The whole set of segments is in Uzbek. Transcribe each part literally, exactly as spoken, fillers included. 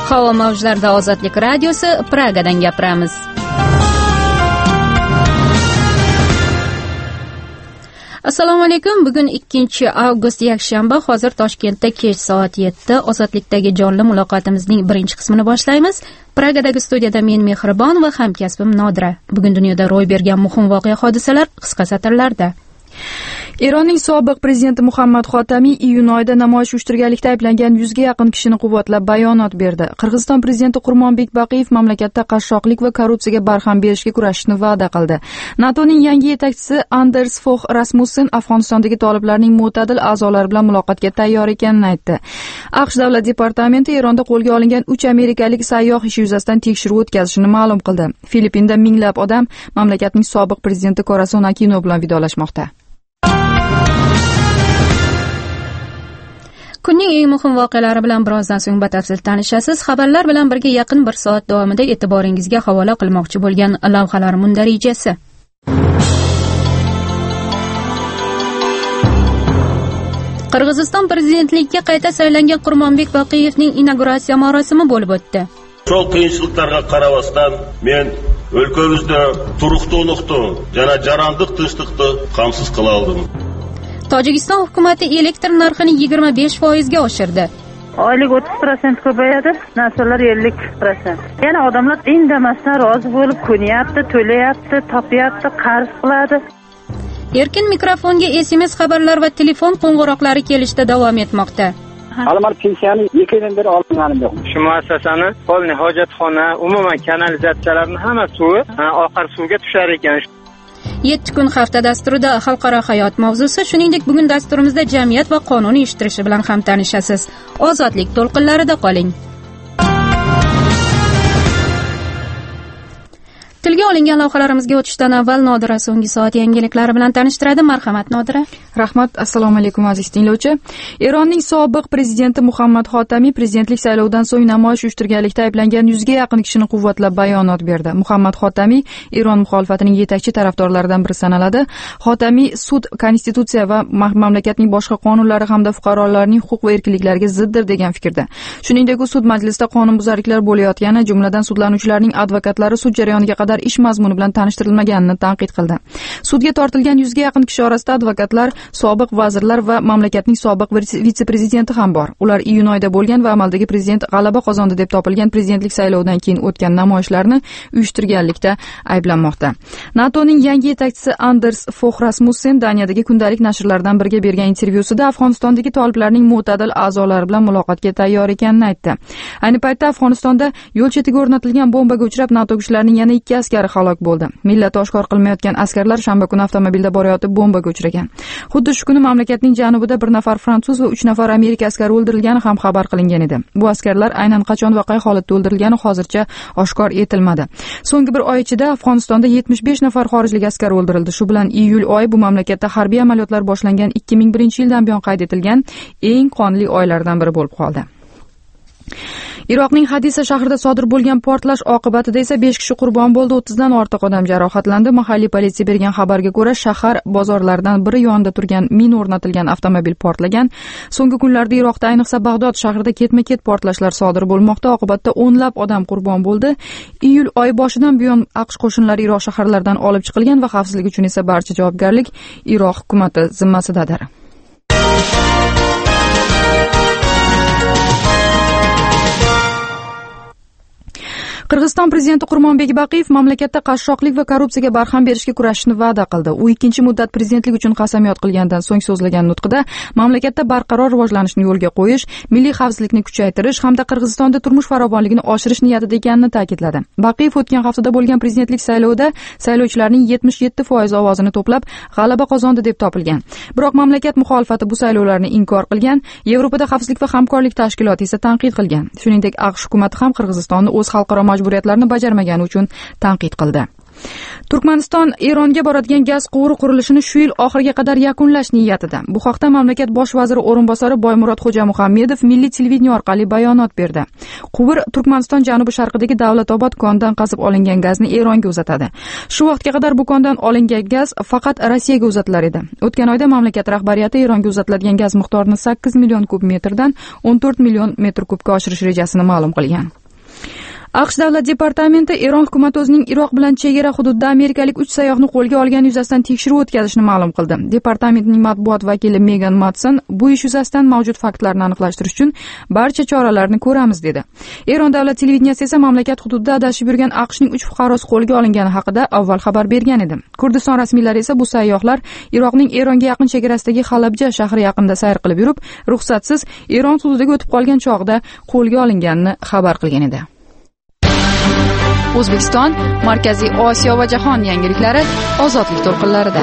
Havo mavjlarida Ozodlik radiosi, Pragadan gapiramiz. Assalomu alaykum. Bugun ikkinchi avgust yakshanba. Hozir Toshkentda kech soat yetti. Ozodlikdagi jonli muloqotimizning birinchi qismini boshlaymiz. Pragadagi studiyada men Mehribon va hamkasbim Nodira. Bugun dunyoda ro'y bergan muhim voqea hodisalar qisqa satrlarda. Eronning sobiq prezidenti Muhammad Xotamiy iyun oyida namoyish uyushtirganlikda ayblangan yuzga yaqin kishini quvvatlab bayonot berdi. Qirg'iziston prezidenti Qurmonbek Baqiyev mamlakatda qashshoqlik va korrupsiyaga barham berishga kurashishni va'da qildi. NATOning yangi yetakchisi Anders Fogh Rasmussen Afg'onistondagi toliblarning mo'tadil a'zolari bilan muloqotga tayyor ekanini aytdi. AQSh davlat departamenti Eronda qo'lga olingan uch amerikalik sayyoh ishi yuzasidan tekshiruv o'tkazishini ma'lum qildi. Filippinda minglab odam mamlakatning sobiq prezidenti Corazon Aquino bilan vidolashmoqda. Kunning eng muhim voqealari bilan birozdan so'ng batafsil tanishasiz. Xabarlar bilan birga yaqin bir soat davomida e'tiboringizga havola qilmoqchi bo'lgan lavhalar mundarijasi. Qirg'iziston prezidentligiga qayta saylangan Qurmonbek Baqiyevning inauguratsiya marosimi bo'lib o'tdi. Çok qiyinchiliklarga qaramasdan men o'lkamizda turuqto'liqni yana jarandıq tinchlikni qamsiz qila oldim. Tojikiston hukumati elektr narxini yigirma besh foiz ga oshirdi. Oylik o'ttiz foiz ko'payadi, narsalar ellik foiz. Yana odamlar indamasdan rozi bo'lib ko'nyapti, to'layapti, topyapti, qarz qiladi. Erkin mikrofonga S M S xabarlar va telefon qo'ng'iroqlari kelishda davom etmoqda. Alimar pensiyani ikki yildan beri olganim yo'q. Shu muassasani qo'lni hojatxona, umuman kanalizatsiyalarning hamma suvi oqar suvga tushar ekan. yetti kun hafta dasturida xalqaro hayot mavzusi, shuningdek bugun dasturimizda jamiyat va qonun uyushtirishi bilan ham tanishasiz. Ozodlik to'lqinlarida qoling. Tilga olingan lavhalarimizga o'tishdan avval Nodira so'nggi soat yangiliklari bilan tanishtiradi. Marhamat Nodira. Rahmat. Assalomu alaykum aziz tinglovchi. Eronning sobiq prezidenti Muhammad Xotamiy prezidentlik saylovidan so'ng namoyish uyushtirganlikda ayblangan yuzga yaqin kishini quvvatlab bayonot berdi. Muhammad Xotamiy Eron muxolifatining yetakchi tarafdorlaridan biri sanaladi. Xotamiy sud, konstitutsiya va mamlakatning boshqa qonunlari hamda fuqarolarning huquq va erkinliklariga ziddir degan fikrda. Shuningdek, u sud majlisida qonunbuzarliklar bo'layotgani, jumladan sudlanuvchilarning advokatlari sud jarayoniga qadar ish mazmuni bilan tanishtirilmaganini tanqid qildi. Sudga tortilgan yuzga yaqin kishi orasida advokatlar, sobiq vazirlar va mamlakatning sobiq vitse-prezidenti ham bor. Ular iyun oyida bo'lgan va amaldagi prezident g'alaba qozondi deb topilgan prezidentlik saylovidan keyin o'tgan namoyishlarni uyushtirganlikda ayblanmoqda. NATOning yangi yetakchisi Anders Fogh Rasmussen Daniyadagi kundalik nashrlardan biriga bergan intervyusida Afg'onistondagi toliblarning mo'tadil a'zolari bilan muloqotga tayyor ekanini aytdi. Ayni paytda Afg'onistonda yo'l chetiga o'rnatilgan bombaga uchrab NATO kuchlarining yana ikki askari halok bo'ldi. Millati oshkor qilmayotgan askarlar shanba kuni avtomobilda borayotib bombaga uchragan. Xuddi shu kuni mamlakatning janubida bir nafar fransuz va uch nafar Amerika askari o'ldirilgani ham xabar qilingan edi. Bu askarlar aynan qachon va qay holatda o'ldirilgani hozircha oshkor etilmadi. So'nggi bir oy ichida Afg'onistonda yetmish besh nafar xorijlik askar o'ldirildi. Shu bilan iyul oyi bu mamlakatda harbiy amaliyotlar boshlangan ikki ming birinchi yildan buyon qayd etilgan eng qonli oylardan biri bo'lib qoldi. Iroqning Hadisa shahrida sodir bo'lgan portlash oqibatida esa besh kishi qurbon bo'ldi, o'ttizdan ortiq odam jarohatlandi. Mahalliy politsiya bergan xabarga ko'ra, shahar bozorlaridan biri yonida turgan min o'rnatilgan avtomobil portlagan. So'nggi kunlarda Iroqda, ayniqsa Bag'dod shahrida ketma-ket portlashlar sodir bo'lmoqda. Oqibatda o'nlab odam qurbon bo'ldi. Iyul oyi boshidan buyon AQSh qo'shinlari Iroq shaharlaridan olib chiqilgan va xavfsizlik uchun esa barcha javobgarlik Iroq hukumati zimmasidadir. Qirg'iziston prezidenti Qurmonbek Baqiyev mamlakatda qashshoqlik va korrupsiyaga barham berishga kurashishni va'da qildi. U ikkinchi muddat prezidentlik uchun qasamyod qilgandan so'ng so'zlagan nutqida mamlakatda barqaror rivojlanishni yo'lga qo'yish, milliy xavfsizlikni kuchaytirish hamda Qirg'izistonda turmush farovonligini oshirish niyatida ekanini ta'kidladi. Baqiyev o'tgan haftada bo'lgan prezidentlik saylovida saylovchilarning yetmish yetti foiz ovozini to'plab g'alaba qozondi deb topilgan. Biroq mamlakat muxolifati bu saylovlarni inkor qilgan. Yevropada xavfsizlik va hamkorlik tashkiloti esa tanqid qilgan. Shuningdek, AQSh hukumati ham Qirg'izistonni o'z xalqaro majburiyatlarini bajarmagani uchun tanqid qildi. Turkmaniston Eronga boradigan gaz quvuri qurilishini shu yil oxiriga qadar yakunlash niyatida. Bu haqda mamlakat bosh vaziri o'rinbosari Boymurod Xo'jamuhammedov milliy televideniye orqali bayonot berdi. Quvur Turkmaniston janubi sharqidagi Davlatobod konidan qazib olingan gazni Eronga uzatadi. Shu vaqtga qadar bu kondan olingan gaz faqat Rossiyaga uzatilar edi. O'tgan oyda mamlakat rahbariyati Eronga uzatiladigan gaz miqdorini sakkiz million kub metrdan o'n to'rt million metr kubga oshirish rejasini ma'lum qilgan. AQSh davlat departamenti Eron hukumati o'zining Iroq bilan chegara hududida amerikalik uch sayyohni qo'lga olgani yuzasidan tekshiruv o'tkazishni ma'lum qildi. Departamentning matbuot vakili Megan Matson bu ish yuzasidan mavjud faktlarni aniqlashtirish uchun barcha choralarni ko'ramiz dedi. Eron davlat televideniyesi esa mamlakat hududida adashib yurgan AQShning uch fuqarosi qo'lga olingani haqida avval xabar bergan edi. Kurdiston rasmiylari esa bu sayyohlar Iroqning Eronga yaqin chegarasidagi Halabja shahri yaqinida sayr qilib yurib, ruxsatsiz Eron hududiga o'tib qolgan chog'da qo'lga olinganini xabar qilgan edi. O'zbekiston, Markaziy Osiyo va jahon yangiliklari ozodlik to'lqinlarida.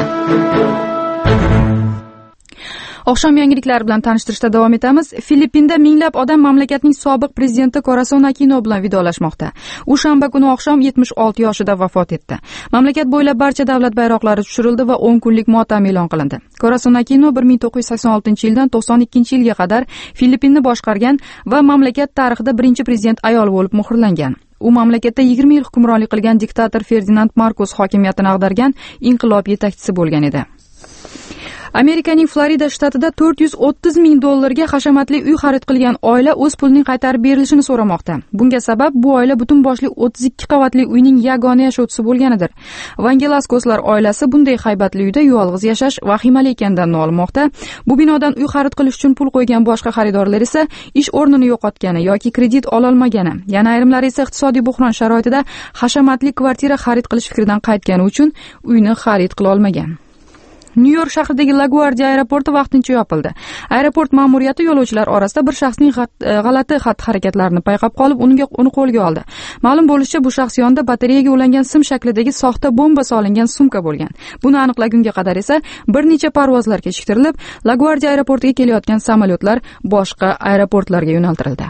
Oqshom yangiliklari bilan tanishtirishda davom etamiz. Filippinda minglab odam mamlakatning sobiq prezidenti Corazon Aquino bilan vidolashmoqda. U shanba kuni oqshom yetmish olti yoshida vafot etdi. Mamlakat bo'ylab barcha davlat bayroqlari tushirildi va o'n kunlik motam e'lon qilindi. Corazon Aquino bir ming to'qqiz yuz sakson oltinchi yildan to'qson ikkinchi yilga qadar Filippinni boshqargan va mamlakat tarixida birinchi prezident ayol bo'lib muhrlangan. U mamlakatda yigirma yil hukmronlik qilgan diktator Ferdinand Markos hokimiyatini ag'dargan inqilob yetakchisi bo'lgan edi. Amerikaning Florida shtatida to'rt yuz o'ttiz ming dollarga hashamatli uy xarid qilgan oila o'z pulining qaytarib berilishini so'ramoqda. Bunga sabab bu oila butun boshli o'ttiz ikki qavatli uyning yagona yashovchisi bo'lganidir. Vangelaskoslar oilasi bunday haybatli uyda yolg'iz yashash vahimali ekandan nolimoqda. Bu binodan uy xarid qilish uchun pul qo'ygan boshqa xaridorlar esa ish o'rnini yo'qotgani yoki kredit ola olmagani, yana ayrimlari esa iqtisodiy buhron sharoitida hashamatli kvartira xarid qilish fikridan qaytgani uchun uyni xarid qila olmagan. Nyu-York shahridagi LaGuardia aeroporti vaqtincha yopildi. Aeroport ma'muriyati yo'lovchilar orasida bir shaxsning g'alati xatti-harakatlarini payqab qolib, unga uni qo'lga oldi. Ma'lum bo'lishicha, bu shaxs yonida batareyaga ulangan sim shaklidagi soxta bomba solingan sumka bo'lgan. Buni aniqlagunga qadar esa bir necha parvozlar kechiktirilib, LaGuardia aeroportiga kelayotgan samolyotlar boshqa aeroportlarga yo'naltirildi.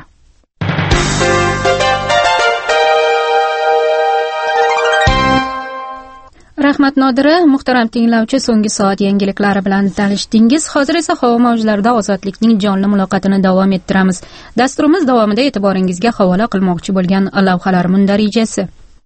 Rahmat Nodira, muhtaram tinglovchi, so'nggi soat yangiliklari bilan tanishdingiz. Hozir esa havo mavjlarida ozodlikning jonli muloqotini davom ettiramiz. Dasturimiz davomida e'tiboringizga havola qilmoqchi bo'lgan lavhalar mundarijasi.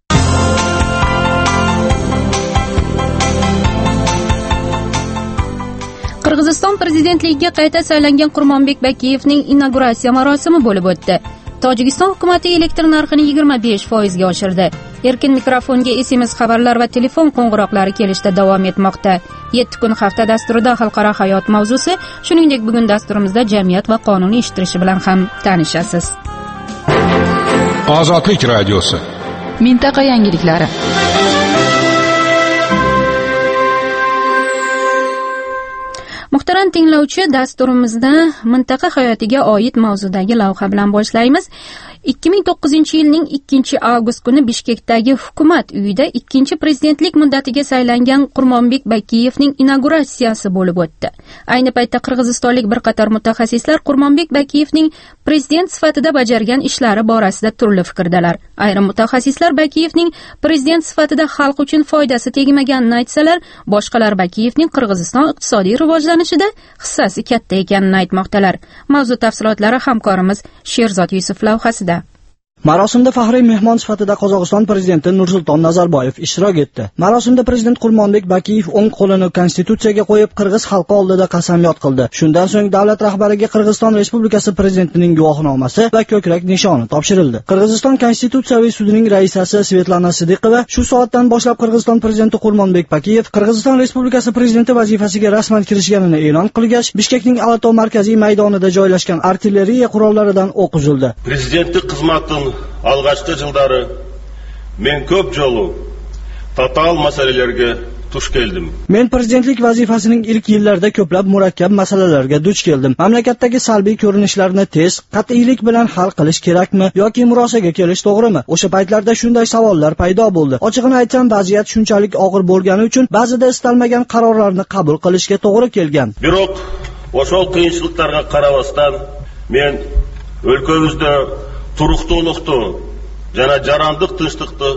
Qirg'iziston prezidentligiga qayta saylangan Qurmonbek Bakiyevning inauguratsiya marosimi bo'lib o'tdi. Tojikiston hukumati elektr narxini yigirma besh foizga oshirdi. Erkin mikrofonga S M S xabarlar va telefon qo'ng'iroqlari kelishda davom etmoqda. yetti kun hafta dasturida xalqaro hayot mavzusi, shuningdek bugun dasturimizda jamiyat va qonun eshittirishi bilan ham tanishasiz. Ozodlik radiosi. Mintaqa yangiliklari. Muhtaram tinglovchi, dasturimizda mintaqa hayotiga oid mavzudagi lavha bilan boshlaymiz. ikki ming to'qqizinchi yilning ikkinchi avgust kuni Bishkekdagi hukumat uyida ikkinchi prezidentlik muddatiga saylangan Qurmonbek Bakiyevning inauguratsiyasi bo'lib o'tdi. Ayni paytda qirg'izistonlik bir qator mutaxassislar Qurmonbek Bakiyevning prezident sifatida bajargan ishlari borasida turli fikrdalar. Ayrim mutaxassislar Bakiyevning prezident sifatida xalq uchun foydasi tegmaganini aytsalar, boshqalar Bakiyevning Qirg'iziston iqtisodiy rivojlanishida hissasi katta ekanini aytmoqdalar. Mavzu tafsilotlari hamkorimiz Sherzod Yusuf lavhasida. Marosimda faxriy mehmon sifatida Qozog'iston prezidenti Nursulton Nazarboyev ishtirok etdi. Marosimda prezident Qurmonbek Bakiyev o'ng qo'lini konstitutsiyaga qo'yib, qirg'iz xalqi oldida qasamyod qildi. Shundan so'ng davlat rahbariga Qirg'iziston Respublikasi prezidentining guvohnomasi va ko'krak nishoni topshirildi. Qirg'iziston konstitutsiyaviy sudining raisasi Svetlana Sidiqova shu soatdan boshlab Qirg'iziston prezidenti Qurmonbek Bakiyev Qirg'iziston Respublikasi prezidenti vazifasiga rasman kirishganini e'lon qilgach, Bishkekning Alato markaziy maydonida joylashgan artilleriya qurollaridan o'q uzildi. Prezidentlik xizmatini alg'achqi yildari men ko'p jolu total masalalarga duch keldim. Men prezidentlik vazifasining ilk yillarida ko'plab murakkab masalalarga duch keldim. Mamlakatdagi salbiy ko'rinishlarni tez, qat'iylik bilan hal qilish kerakmi yoki murosaga kelish to'g'rimi? O'sha paytlarda shunday savollar paydo bo'ldi. Ochig'ini aytsam, vaziyat shunchalik og'ir bo'lgani uchun ba'zida istalmagan qarorlarni qabul qilishga to'g'ri kelgan. Biroq o'sha qiyinchiliklarga qaramasdan men o'lkamizda turuqto'liqni, yana jarandıq tinchlikni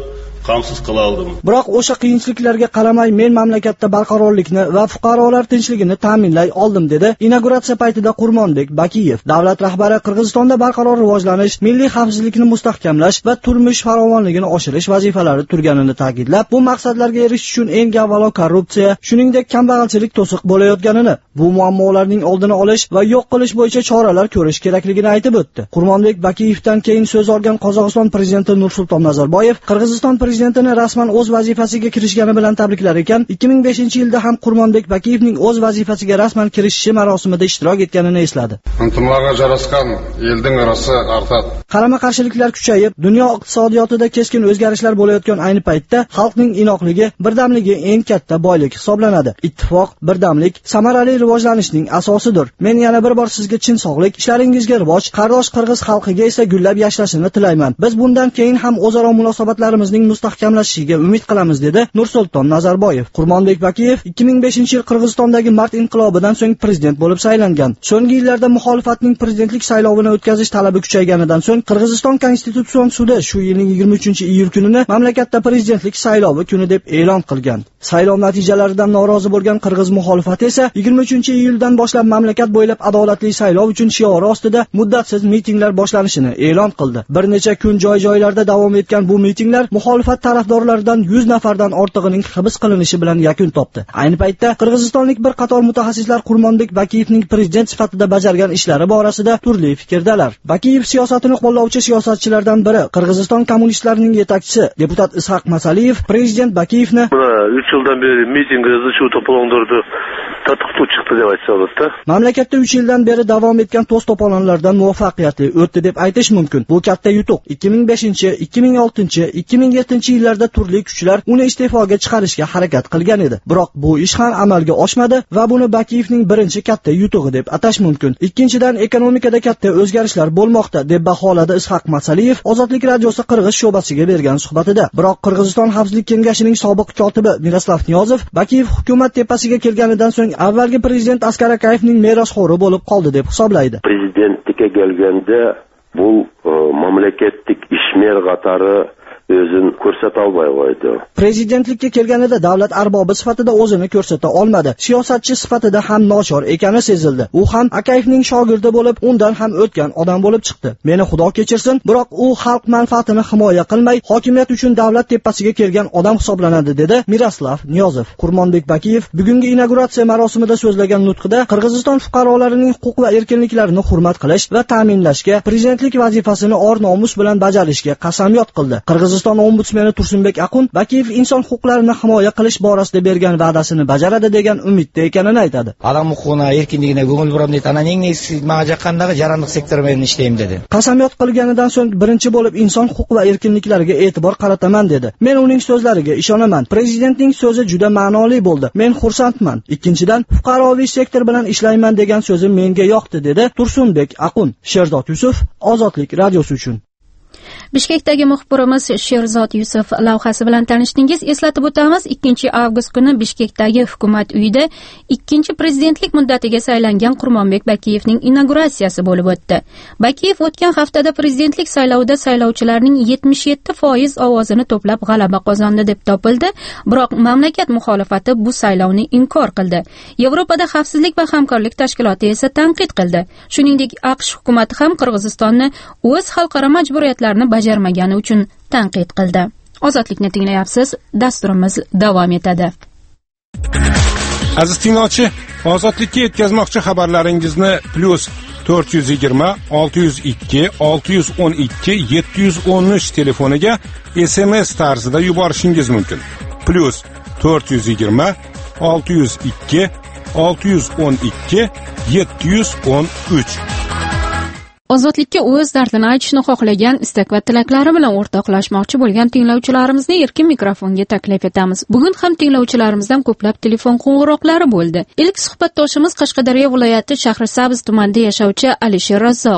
qamsiz qila oldim. Biroq o'sha qiyinchiliklarga qaramay men mamlakatda barqarorlikni va fuqarolar tinchligini ta'minlay oldim dedi inauguratsiya paytida Qurmonbek Bakiyev. Davlat rahbari Qirg'izistonda barqaror rivojlanish, milliy xavfsizlikni mustahkamlash va turmush farovonligini oshirish vazifalari turganini ta'kidlab, bu maqsadlarga erishish uchun eng avvalo korrupsiya, shuningdek kambag'alchilik to'siq bo'layotganini, bu muammolarning oldini olish va yo'q qilish bo'yicha choralar ko'rish kerakligini aytib o'tdi. Qurmonbek Bakiyevdan keyin so'z olgan Qozog'iston prezidenti Nursulton Nazarboyev Qirg'iziston prezidentini rasman o'z vazifasiga kirishgani bilan tabriklar ekan, ikki ming beshinchi yilda ham Qurmonbek Bakiyevning o'z vazifasiga rasman kirishishi marosimida ishtirok etganini esladi. Intimlarga jaraskan elning arasi artadi. Qarama-qarshiliklar kuchayib, dunyo iqtisodiyotida keskin o'zgarishlar bo'layotgan ayni paytda xalqning inoqligi, birdamligi eng katta boylik hisoblanadi. Ittifoq, birdamlik samarali rivojlanishning asosidir. Men yana bir bor sizga chin sog'lik, ishlaringizga rivoj, qardosh qirg'iz xalqiga esa gullab yashnashini tilayman. Biz bundan keyin ham o'zaro munosabatlarimizning mustahkamlashishiga umid qilamiz dedi Nursulton Nazarboyev. Qurmonbek Bakiyev ikki ming beshinchi yil Qirg'izistondagi mart inqilobidan so'ng prezident bo'lib saylangan. So'nggi yillarda muxolifatning prezidentlik saylovini o'tkazish talabi kuchayganidan so'ng Qirg'iziston Konstitutsion sudi shu yilning yigirma uchinchi iyul kunini mamlakatda prezidentlik saylovi kuni deb e'lon qilgan. Saylov natijalaridan norozi bo'lgan qirg'iz muxolifati esa yigirma uchinchi iyuldan boshlab mamlakat bo'ylab adolatli saylov uchun shiori ostida muddatsiz mitinglar boshlanishini e'lon qildi. Bir necha kun joy-joylarda davom etgan bu mitinglar muxolifat tarafdorlaridan yuz nafardan ortig'ining hibs qilinishi bilan yakun topdi. Ayni paytda qirg'izistonlik bir qator mutaxassislar Qurmonbek Bakiyevning prezident sifatida bajargan ishlari borasida turli fikrdalar. Bakiyev siyosatini qo'llovchi siyosatchilardan biri, Qirg'iziston kommunistlarining yetakchisi deputat Ishaq Masaliyev prezident Bakiyevni uch yildan beri mitingimizni shu to'polonlarda tatbiq chiqdi deb aytsa bo'ladi. Mamlakatda uch yildan beri davom etgan to's to'polonlardan muvaffaqiyatli o'tdi deb aytish mumkin. Bu katta yutuq. ikki ming beshinchi, ikki ming oltinchi, ikki ming yettinchi yillarda turli kuchlar uni iste'foga chiqarishga harakat qilgan edi. Biroq bu ish ham amalga oshmadi va buni Bakiyevning birinchi katta yutug'i deb atash mumkin. Ikkinchidan, ekonomikada katta o'zgarishlar bo'lmoqda deb baholadi Ishaq Masaliyev Ozodlik radiosi Qirg'iz sho'basiga bergan suhbatida. Biroq Qirg'iziston Xavfsizlik kengashining sobiq kotibi Miroslav Niyozov Bakiyev hukumat tepasiga kelganidan so'ng avvalgi prezident Askar Akayevning merosxo'ri bo'lib qoldi deb hisoblaydi. Prezidentlikka kelganda bu mamlakatlik ishmer qatori o'zini ko'rsata olmay qo'ydi. Prezidentlikka kelganida davlat arbobi sifatida o'zini ko'rsata olmadi. Siyosatchi sifatida ham nochor ekani sezildi. U ham Akayevning shogirdi bo'lib, undan ham o'tgan odam bo'lib chiqdi. Meni Xudo kechirsin, biroq u xalq manfaatini himoya qilmay, hokimiyat uchun davlat tepasiga kelgan odam hisoblanadi dedi Miroslav Niyozov. Qurmonbek Bakiyev bugungi inauguratsiya marosimida so'zlagan nutqida Qirg'iziston fuqarolarining huquq va erkinliklarini hurmat qilish va ta'minlashga, prezidentlik vazifasini or-nomus bilan bajarishga qasamyod qildi. Qirg'iziston ombudsmeni Tursunbek Aqun Bakiyev inson huquqlarini himoya qilish borasida bergan va'dasini bajaradi degan umidda ekanini aytadi. Odam huquqini, erkinligini ko'ngil buram deydi. Ana eng nesi ma'jaqandagi jarandlik sektori bilan ishlayman dedi. Qasamyod qilganidan so'ng birinchi bo'lib inson huquq va erkinliklariga e'tibor qarataman dedi. Men uning so'zlariga ishonaman. Prezidentning so'zi juda ma'noli bo'ldi. Men xursandman. Ikkinchidan, fuqaroviy sektor bilan ishlayman degan so'zi menga yoqdi dedi Tursunbek Aqun. Sherzod Yusuf, Ozodlik radiosi uchun. Bishkekdagi muxbirimiz Sherzod Yusuf lavhasi bilan tanishdingiz. Eslatib o'tamiz, ikkinchi avgust kuni Bishkekdagi hukumat uyida ikkinchi prezidentlik muddatiga saylangan Qurmonbek Bakiyevning inauguratsiyasi bo'lib o'tdi. Bakiyev o'tgan haftada prezidentlik saylovida saylovchilarning yetmish yetti foiz ovozini to'plab g'alaba qozondi deb topildi. Biroq mamlakat muxolifati bu saylovni inkor qildi. Yevropada xavfsizlik va hamkorlik tashkiloti esa tanqid qildi. Shuningdek, AQSh hukumati ham Qirg'izistonni o'z xalqaro majburiyatlarini bajarmagani uchun tanqid qildi. Ozodlikni tinglayapsiz. Dasturimiz davom etadi. Aziz tinglovchi, Ozodlikka yetkazmoqchi xabarlaringizni plus to'rt yuz yigirma olti yuz ikki olti yuz o'n ikki yetti yuz o'n uch telefoniga S M S tarzida yuborishingiz mumkin. plus to'rt yuz yigirma olti yuz ikki olti yuz o'n ikki yetti yuz o'n uch. Ozodlikka o'z dardini aytishni xohlagan, istak va tilaklari bilan o'rtoqlashmoqchi bo'lgan tinglovchilarimizni erkin mikrofonga taklif etamiz. Bugun ham tinglovchilarimizdan ko'plab telefon qo'ng'iroqlari bo'ldi. Ilk suhbatdoshimiz Qashqadaryo viloyati Shahrisabz tumanida yashovchi Alisher Razzoqov.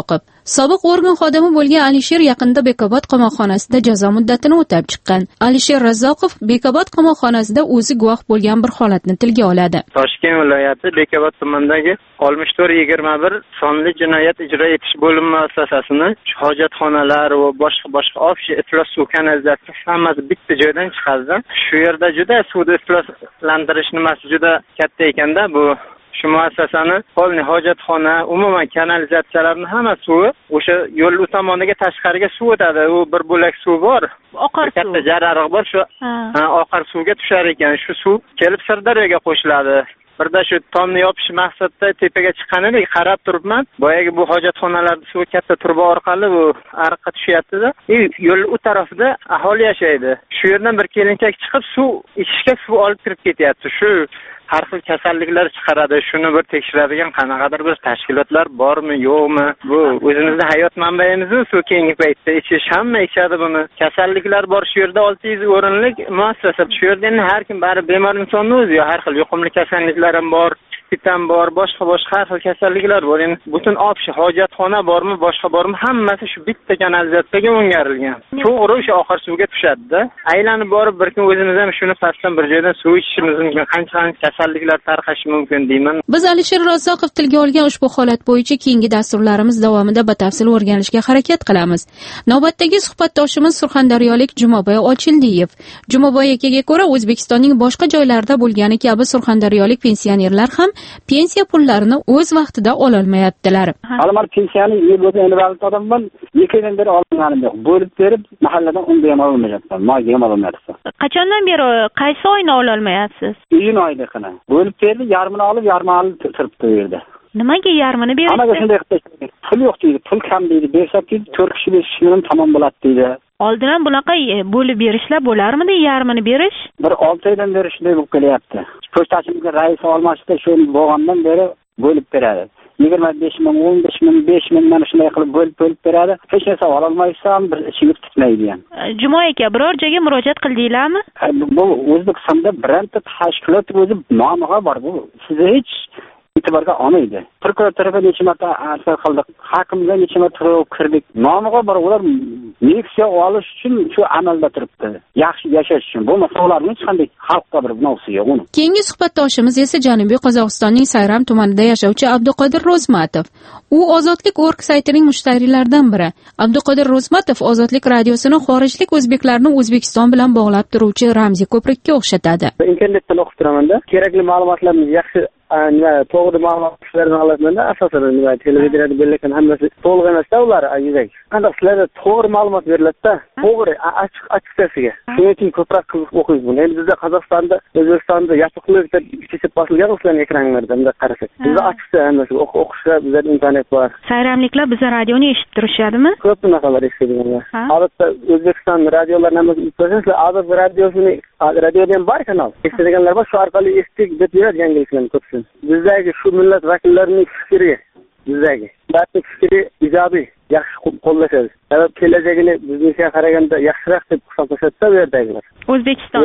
Sobiq organ xodimi bo'lgan Alisher yaqinda Bekobod qamoqxonasida jazo muddatini o'tab chiqqan. Alisher Razzoqov Bekobod qamoqxonasida o'zi guvoh bo'lgan bir holatni tilga oladi. Toshkent viloyati Bekobod tumanidagi oltmish to'rt yigirma bir sonli jinoyat ijro etish bo'limi muassasasini hojatxonalar va boshqa boshqa ofis iflos suv kanalizatsiya hammasi bitta joydan chiqadi. Shu yerda juda suvni ifloslantirish nimasi juda katta ekanda, bu shu muassasani polni hojatxona, umuman kanalizatsiyalarning hamma suvi o'sha yo'l u tomoniga tashqariga suv o'tadi. U bir bo'lak suv bor. Oqar suv. Katta jarariq bor, shu oqar suvga tushar ekan. Shu suv kelib Sirdaryoga qo'shiladi. Birda shu tomni yopish maqsadida tepaga chiqqanidek qarab turibman. Boyagi bu hojatxonalarda suv katta turba orqali bu ariqqa tushyapti-da. Yo'l u tarafida aholi yashaydi. Shu yerdan bir kelinchak chiqib suv ichishga suv olib kirib ketyapti. Shu har xil kasalliklar chiqaradi. Shuni bir tekshiradigan qanaqadir bir tashkilotlar bormi, yo'qmi? Bu o'zimizning hayot manbayimizni suv keyingi paytda ichish, hamma ichadi buni. Kasalliklar bor shu yerda olti yuz o'rinlik muassasa. Shu yerda har kim bari bemor insonni o'zi, har xil yuqumli kasalliklar ham bor. Titan bor, boshqa boshqa har xil kasalliklar bor. Endi butun opshi hojatxona bormi, boshqa bormi, hammasi shu bitta kanalizatsiyaga o'ngarilgan. To'g'ri o'sha oqar suvga tushadi-da. Aylanib borib bir kun o'zimiz ham shuni pastdan bir joydan suv ichishimiz mumkin. Qancha-qancha kasalliklar tarqashi mumkin deyman. Biz Alisher Razzoqov tilga olgan ushbu holat bo'yicha keyingi dasturlarimiz davomida batafsil o'rganishga harakat qilamiz. Navbatdagi suhbatdoshimiz surxondaryolik Jumoboy Ochildiyev. Jumoboy akaga ko'ra, O'zbekistonning boshqa joylarida bo'lgani kabi surxondaryolik pensionerlar ham pensiya pullarini o'z vaqtida ola olmayaptilar. Hali pensiyani yil bo'yi invalid odamman, ikki yildan beri olganim yo'q. Bo'lib berib mahalladan unda ham olmayapman. Moyga ham olmayapman. Qachondan beri qaysi oyni ola olmayapsiz? Iyun oyida qana. Bo'lib berdi, yarmini olib, yarmini olib turibdi u yerda. Nimaga yarmini berdi? Anaga shunday qilib, pul yo'q deydi, pul kam deydi, bersak deydi, to'rt kishi besh kishi bilan tamom bo'ladi deydi. Oldin bunaqa bo'lib berishlar bo'larmidi, yarmini berish? Bir olti oydan beri shunday bo'lib kelyapti. Pochtachilikka rais olmashda shuni bo'lgandan beri bo'lib beradi. yigirma besh ming, o'n besh ming, besh ming mana shunday qilib bo'lib bo'lib beradi. Hech narsa ola olmaysan, bir ishingni tutmaydi ham. Jumoy aka, biror joyga murojaat qildinglarmi? Bu O'zbekistonda birorta tashkilot o'zi nomiga bor. Bu sizni hech e'tiborga olmaydi. Prokuraturga necha marta arz qildik, hokimga necha marta kirdik. Nomiga bor, ular militsiya olish uchun shu amalda turibdi. Yaxshi yashash uchun. Bo'lmasa ularning hech qanday xalqqa bir bunaqasi yo'q uni. Keyingi suhbatdoshimiz esa Janubiy Qozog'istonning Sayram tumanida yashovchi Abduqodir Ro'zmatov. U Ozodlik org saytining mushtariylaridan biri. Abduqodir Ro'zmatov Ozodlik radiosini xorijlik o'zbeklarni O'zbekiston bilan bog'lab turuvchi ramziy ko'prikka o'xshatadi. Internetdan o'qib turaman-da. Kerakli ma'lumotlarni yaxshi nima to'g'ri ma'lumotlarni olamanda asosan nima televideniyada berilgan hammasi to'liq emas-da ular yuzak. Qanday sizlarga to'g'ri ma'lumot beriladi-da, to'g'ri ochiq ochiqchasiga. Shuning uchun ko'proq o'qiymiz buni. Endi bizda Qozog'istonda, O'zbekistonda yopiqlik deb ichib bosilgan o'shalarning ekranlarida bunday qarasak. Bizda ochiqcha hammasi o'qishga bizda imkoniyat bor. Sayramliklar bizning radioni eshitib turishadimi? Ko'p bunaqalar eshitadiganlar. Albatta O'zbekiston radiolarini hammasi eshitsangiz, Azov radiosini radiodan bor kanal. Eshitadiganlar bor, shu orqali eshitdik deb yuradi yangiliklarni ko'psin. Bizdagi shu millat vakillarining fikri, bizdagi barcha fikri ijobiy, yaxshi qo'llashadi. Sabab kelajagini bizga qaraganda yaxshiroq deb hisoblashadi-da bu yerdagilar. O'zbekiston.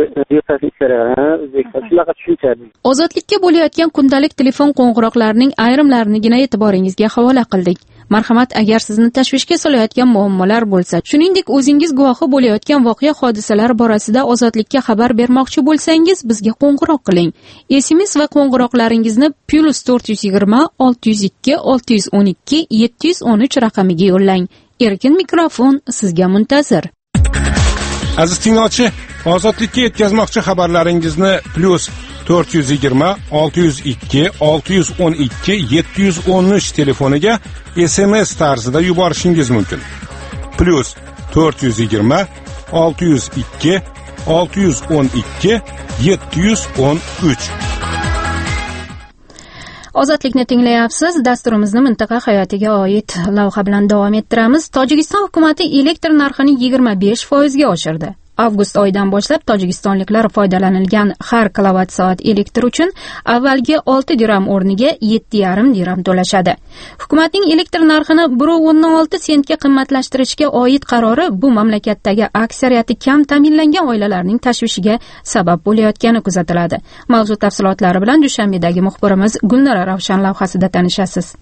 O'zbekiston shunaqa tushunchadi. Ozodlikka bo'layotgan kundalik telefon qo'ng'iroqlarining ayrimlarinigina e'tiboringizga havola qildik. Marhamat, agar sizni tashvishga solayotgan muammolar bo'lsa, shuningdek o'zingiz guvohi bo'layotgan voqea hodisalar borasida Ozodlikka xabar bermoqchi bo'lsangiz, bizga qo'ng'iroq qiling. S M S va qo'ng'iroqlaringizni plus to'rt yuz yigirma, olti yuz ikki, olti yuz o'n ikki, yetti yuz o'n uch raqamiga yo'llang. Erkin mikrofon sizga muntazir. Aziz tinglovchi, Ozodlikka yetkazmoqchi xabarlaringizni plus to'rt yuz yigirma, olti yuz ikki, olti yuz o'n ikki, yetti yuz o'n uch telefoniga S M S tarzida yuborishingiz mumkin. Plus to'rt yuz yigirma, olti yuz ikki, olti yuz o'n ikki, yetti yuz o'n uch. Ozodlikni tinglayapsiz. Dasturimizni mintaqa hayotiga oid lavha bilan davom ettiramiz. Tojikiston hukumati elektr narxini yigirma besh foizga oshirdi. Avgust oyidan boshlab tojikistonliklar foydalanilgan har kilovatt soat elektr uchun avvalgi olti dirham o'rniga yetti yarim dirham to'lashadi. Hukumatning elektr narxini bir o'ndan o'n olti sentga qimmatlashtirishga oid qarori bu mamlakatdagi aksariyati kam ta'minlangan oilalarning tashvishiga sabab bo'layotgani kuzatiladi. Mavzu tafsilotlari bilan Dushanbedagi muxbirimiz Gulnora Ravshan lavhasida tanishasiz.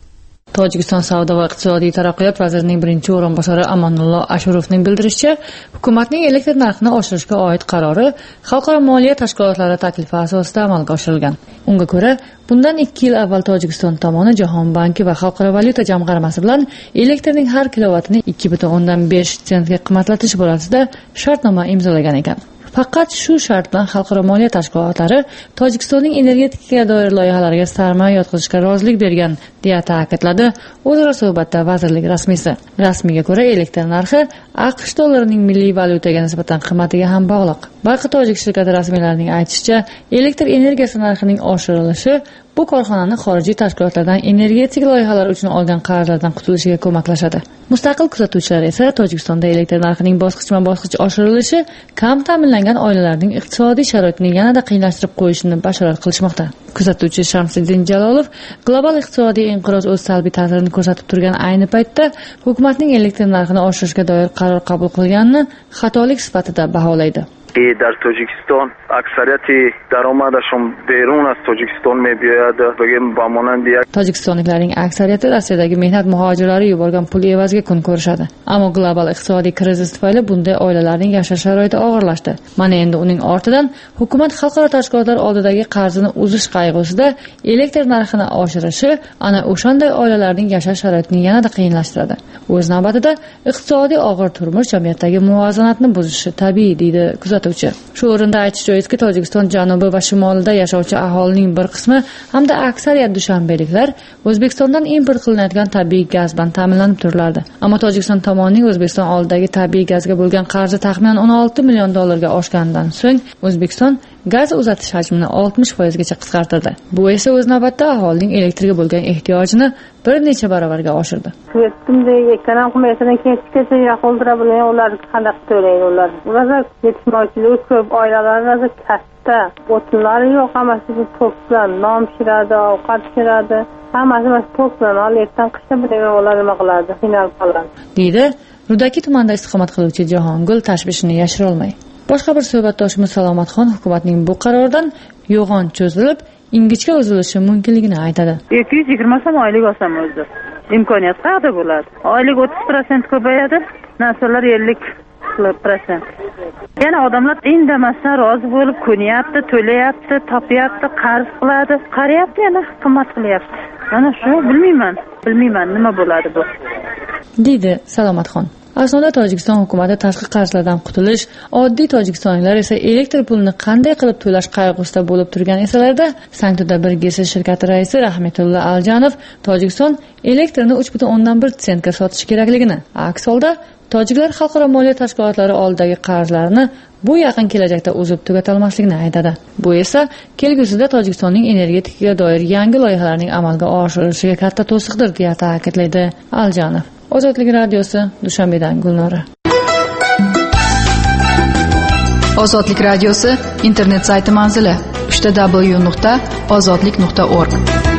Tojikiston savdo va iqtisodiy taraqqiyot vazirining birinchi o'rinbosari Amanullo Ashurovning bildirishicha, hukumatning elektr narxini oshirishga oid qarori xalqaro moliya tashkilotlari taklifi asosida amalga oshirilgan. Unga ko'ra, bundan ikki yil avval Tojikiston tomoni Jahon banki va Xalqaro valyuta jamg'armasi bilan elektrning har kilovatini ikki butun o'ndan besh sentga qimmatlatish borasida shartnoma imzolagan ekan. Faqat shu shart bilan xalqaro moliya tashkilotlari Tojikistonning energetikaga doir loyihalariga sarmoya yotqizishga rozilik bergan, deya ta'kidladi o'zaro suhbatda vazirlik rasmiysi. Rasmiyga ko'ra, elektr narxi AQSh dollarining milliy valyutaga nisbatan qimmatiga ham bog'liq. Barqa tojik shirkati rasmiylarining aytishicha, elektr energiyasi narxining oshirilishi bu korxonani xorijiy tashkilotlardan energetik loyihalar uchun olgan qarzlardan qutulishiga ko'maklashadi. Mustaqil kuzatuvchilar esa Tojikistonda elektr narxining bosqichma-bosqich oshirilishi kam ta'minlangan oilalarning iqtisodiy sharoitini yanada qiyinlashtirib qo'yishini bashorat qilishmoqda. Kuzatuvchi Shamsiddin Jalolov global iqtisodiy inqiroz o'z salbiy ta'sirini ko'rsatib turgan ayni paytda hukumatning elektr narxini oshirishga doir qaror qabul qilganini xatolik sifatida baholaydi. در تاجیکستان اکثریت درآمدشون بیرون از تاجیکستان میبیاد بگیم با مانند یک tojikistonliklarning aksariyati Rossiyadagi mehnat muhojirlari yuborgan pul evaziga kun ko'rishadi. Ammo global iqtisodiy krizis tufayli bunday oilalarning yashash sharoiti og'irlashdi. Mana endi uning ortidan hukumat xalqaro tashkilotlar oldidagi qarzini uzish qayg'usida elektr narxini oshirishi ana o'shanday oilalarning yashash sharoitini yanada qiyinlashtiradi. O'z navbatida iqtisodiy og'ir turmush jamiyatdagi muvozanatni buzishi tabiiy, deydi kuzatuvchi. Shu o'rinda aytish joizki, Tojikiston janubi va shimolida yashovchi aholining bir qismi hamda aksariyat dushanbeliklar O'zbekistondan import qilinadigan tabiiy gaz bilan ta'minlanib turardi. Ammo Tojikiston tomonining O'zbekiston oldidagi tabiiy gazga bo'lgan qarzi taxminan o'n olti million dollarga oshganidan so'ng O'zbekiston gaz uzatish hajmini oltmish foiz gacha qisqartirdi. Bu esa o'z navbatda aholining elektrga bo'lgan ehtiyojini bir necha barobarga oshirdi. Yetimda ekran qilmaysan, kechgacha yoqildira bilmay ular qanday to'laydi ular. Ularda yetishmovchilik ko'p, oilalarda katta, o'tinlari yo'q, hammasi to'plan, non pishiradi, ovqat pishiradi. Hammasi to'plan, ertadan qishda bilmay ular nima qiladi, qiynalib qoladi. deydi Rudaki tumanida istiqomat qiluvchi Jahongul tashvishini yashira olmay. Boshqa bir suhbatdoshimiz Salomatxon hukumatning bu qaroridan yo'g'on cho'zilib, ingichka uzilishi mumkinligini aytadi. ikki yuz yigirma so'm oylik olsam o'zi imkoniyat qayerda bo'ladi? Oylik o'ttiz foiz ko'payadi, narsalar ellik foiz. Yana odamlar indamasdan rozi bo'lib ko'nyapti, to'layapti, topyapti, qarz qiladi, qarayapti, yana qimmat qilyapti. Mana shu bilmayman, bilmayman nima bo'ladi bu, deydi Salomatxon. Aslida Tojikiston hukumati tashqi qarzlardan qutulish, oddiy tojikistonliklar esa elektr pulini qanday qilib to'lash qayg'usida bo'lib turgan esalarda, Sanktuda bir G S shirkati raisi Rahmetulla Aljanov Tojikiston elektrni uch butun o'ndan bir sentga sotishi kerakligini, aks holda tojiklar xalqaro moliya tashkilotlari oldidagi qarzlarini bu yaqin kelajakda uzib tugatalmasligini aytadi. Bu esa kelgusida Tojikistonning energetikaga doir yangi loyihalarning amalga oshirilishiga katta to'siqdir, deya ta'kidlaydi Aljanov. Ozodlik radiosi, Dushanbedan Gulnora. Ozodlik radiosi internet sayti manzili uch w nuqta ozodlik nuqta org.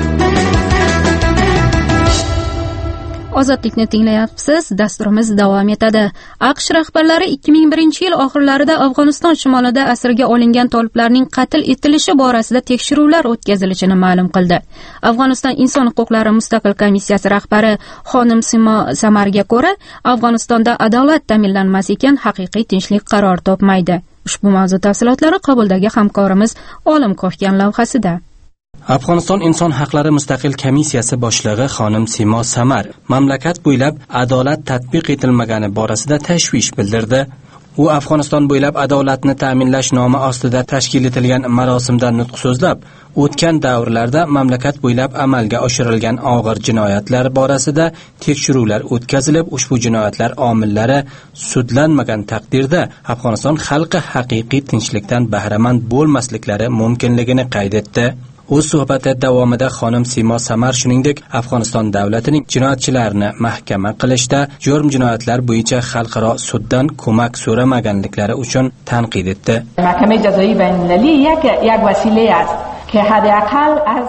Ozodlikni tinglayapsiz. Dasturimiz davom etadi. AQSh rahbarlari ikki ming birinchi yil oxirlarida Afg'oniston shimolida asirga olingan toliblarning qatl etilishi borasida tekshiruvlar o'tkazilishini ma'lum qildi. Afg'oniston inson huquqlari mustaqil komissiyasi rahbari xonim Simo Samarga ko'ra, Afg'onistonda adolat ta'minlanmas ekan, haqiqiy tinchlik qaror topmaydi. Ushbu mavzu tafsilotlari qabuldagi hamkorimiz Olim Qo'hgan lavhasida. Afg'oniston inson haqlari mustaqil komissiyasi boshlig'i xonim Simo Samar mamlakat bo'ylab adolat tatbiq etilmagani borasida tashvish bildirdi. U Afg'oniston bo'ylab adolatni ta'minlash nomi ostida tashkil etilgan marosimda nutq so'zlab, o'tgan davrlarda mamlakat bo'ylab amalga oshirilgan og'ir jinoyatlar borasida tekshiruvlar o'tkazilib, ushbu jinoyatlar omillari sudlanmagan taqdirda Afg'oniston xalqi haqiqiy tinchlikdan bahramand bo'lmasliklari mumkinligini qayd etdi. O'z suhbati davomida xonim Simo Samar shuningdek Afg'oniston davlatining jinoyatchilarni mahkama qilishda jurm jinoyatlar bo'yicha xalqaro suddan ko'mak so'ramaganliklari uchun tanqid etdi. Mahkama jazoiy baynalmilaliy yak yak vasila است که حداقل از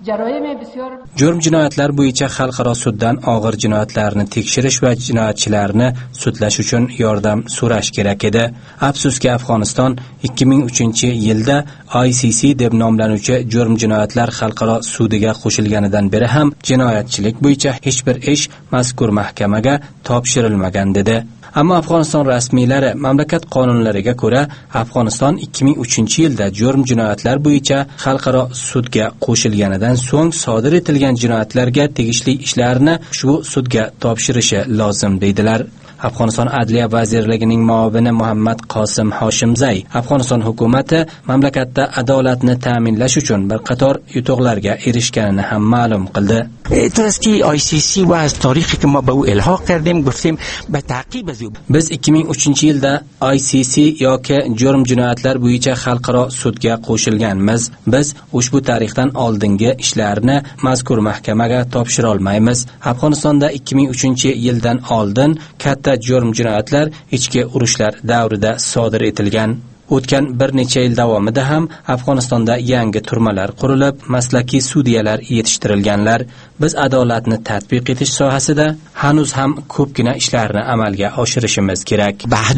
Jurm jinoyatlar bo'yicha xalqaro suddan og'ir jinoyatlarni tekshirish va jinoyatchilarni sudlash uchun yordam so'rash kerak edi. Afsuski, Afg'oniston ikki ming uchinchi yilda I C C deb nomlanuvchi jurm jinoyatlar xalqaro sudiga qo'shilganidan beri ham jinoyatchilik bo'yicha hech bir ish mazkur mahkamaga topshirilmagan dedi. Ammo Afg'oniston rasmiylari mamlakat qonunlariga ko'ra Afg'oniston ikki ming uchinchi yilda jurm jinoyatlar bo'yicha xalqaro sudga qo'shilganidan so'ng sodir etilgan jinoyatlarga tegishli ishlarni ushbu sudga topshirishi lozim deydilar. Afg'oniston Adliya vazirligining muavini Muhammad Qosim Hoshimzay Afg'oniston hukumati mamlakatda adolatni ta'minlash uchun bir qator yutuqlarga erishganini ham ma'lum qildi. درستی آی سی سی و از تاریخی که ما به او الحاق کردیم گفتیم به تعقیب از او Biz ikki ming uchinchi yilda I C C yoki jurm jinoyatlar bo'yicha xalqaro sudga qo'shilganmiz. Biz ushbu tarixdan oldingi ishlarni mazkur mahkamaga topshira olmaymiz. Afg'onistonda ikki ming uchinchi yildan oldin katta jurm jinoyatlar ichki urushlar davrida sodir etilgan. O'tgan bir necha yil davomida ham Afg'onistonda yangi turmalar qurilib, maslakiy sudyalar yetishtirilganlar. Biz adolatni tatbiq etish sohasida hanuz ham ko'pgina ishlarni amalga oshirishimiz kerak.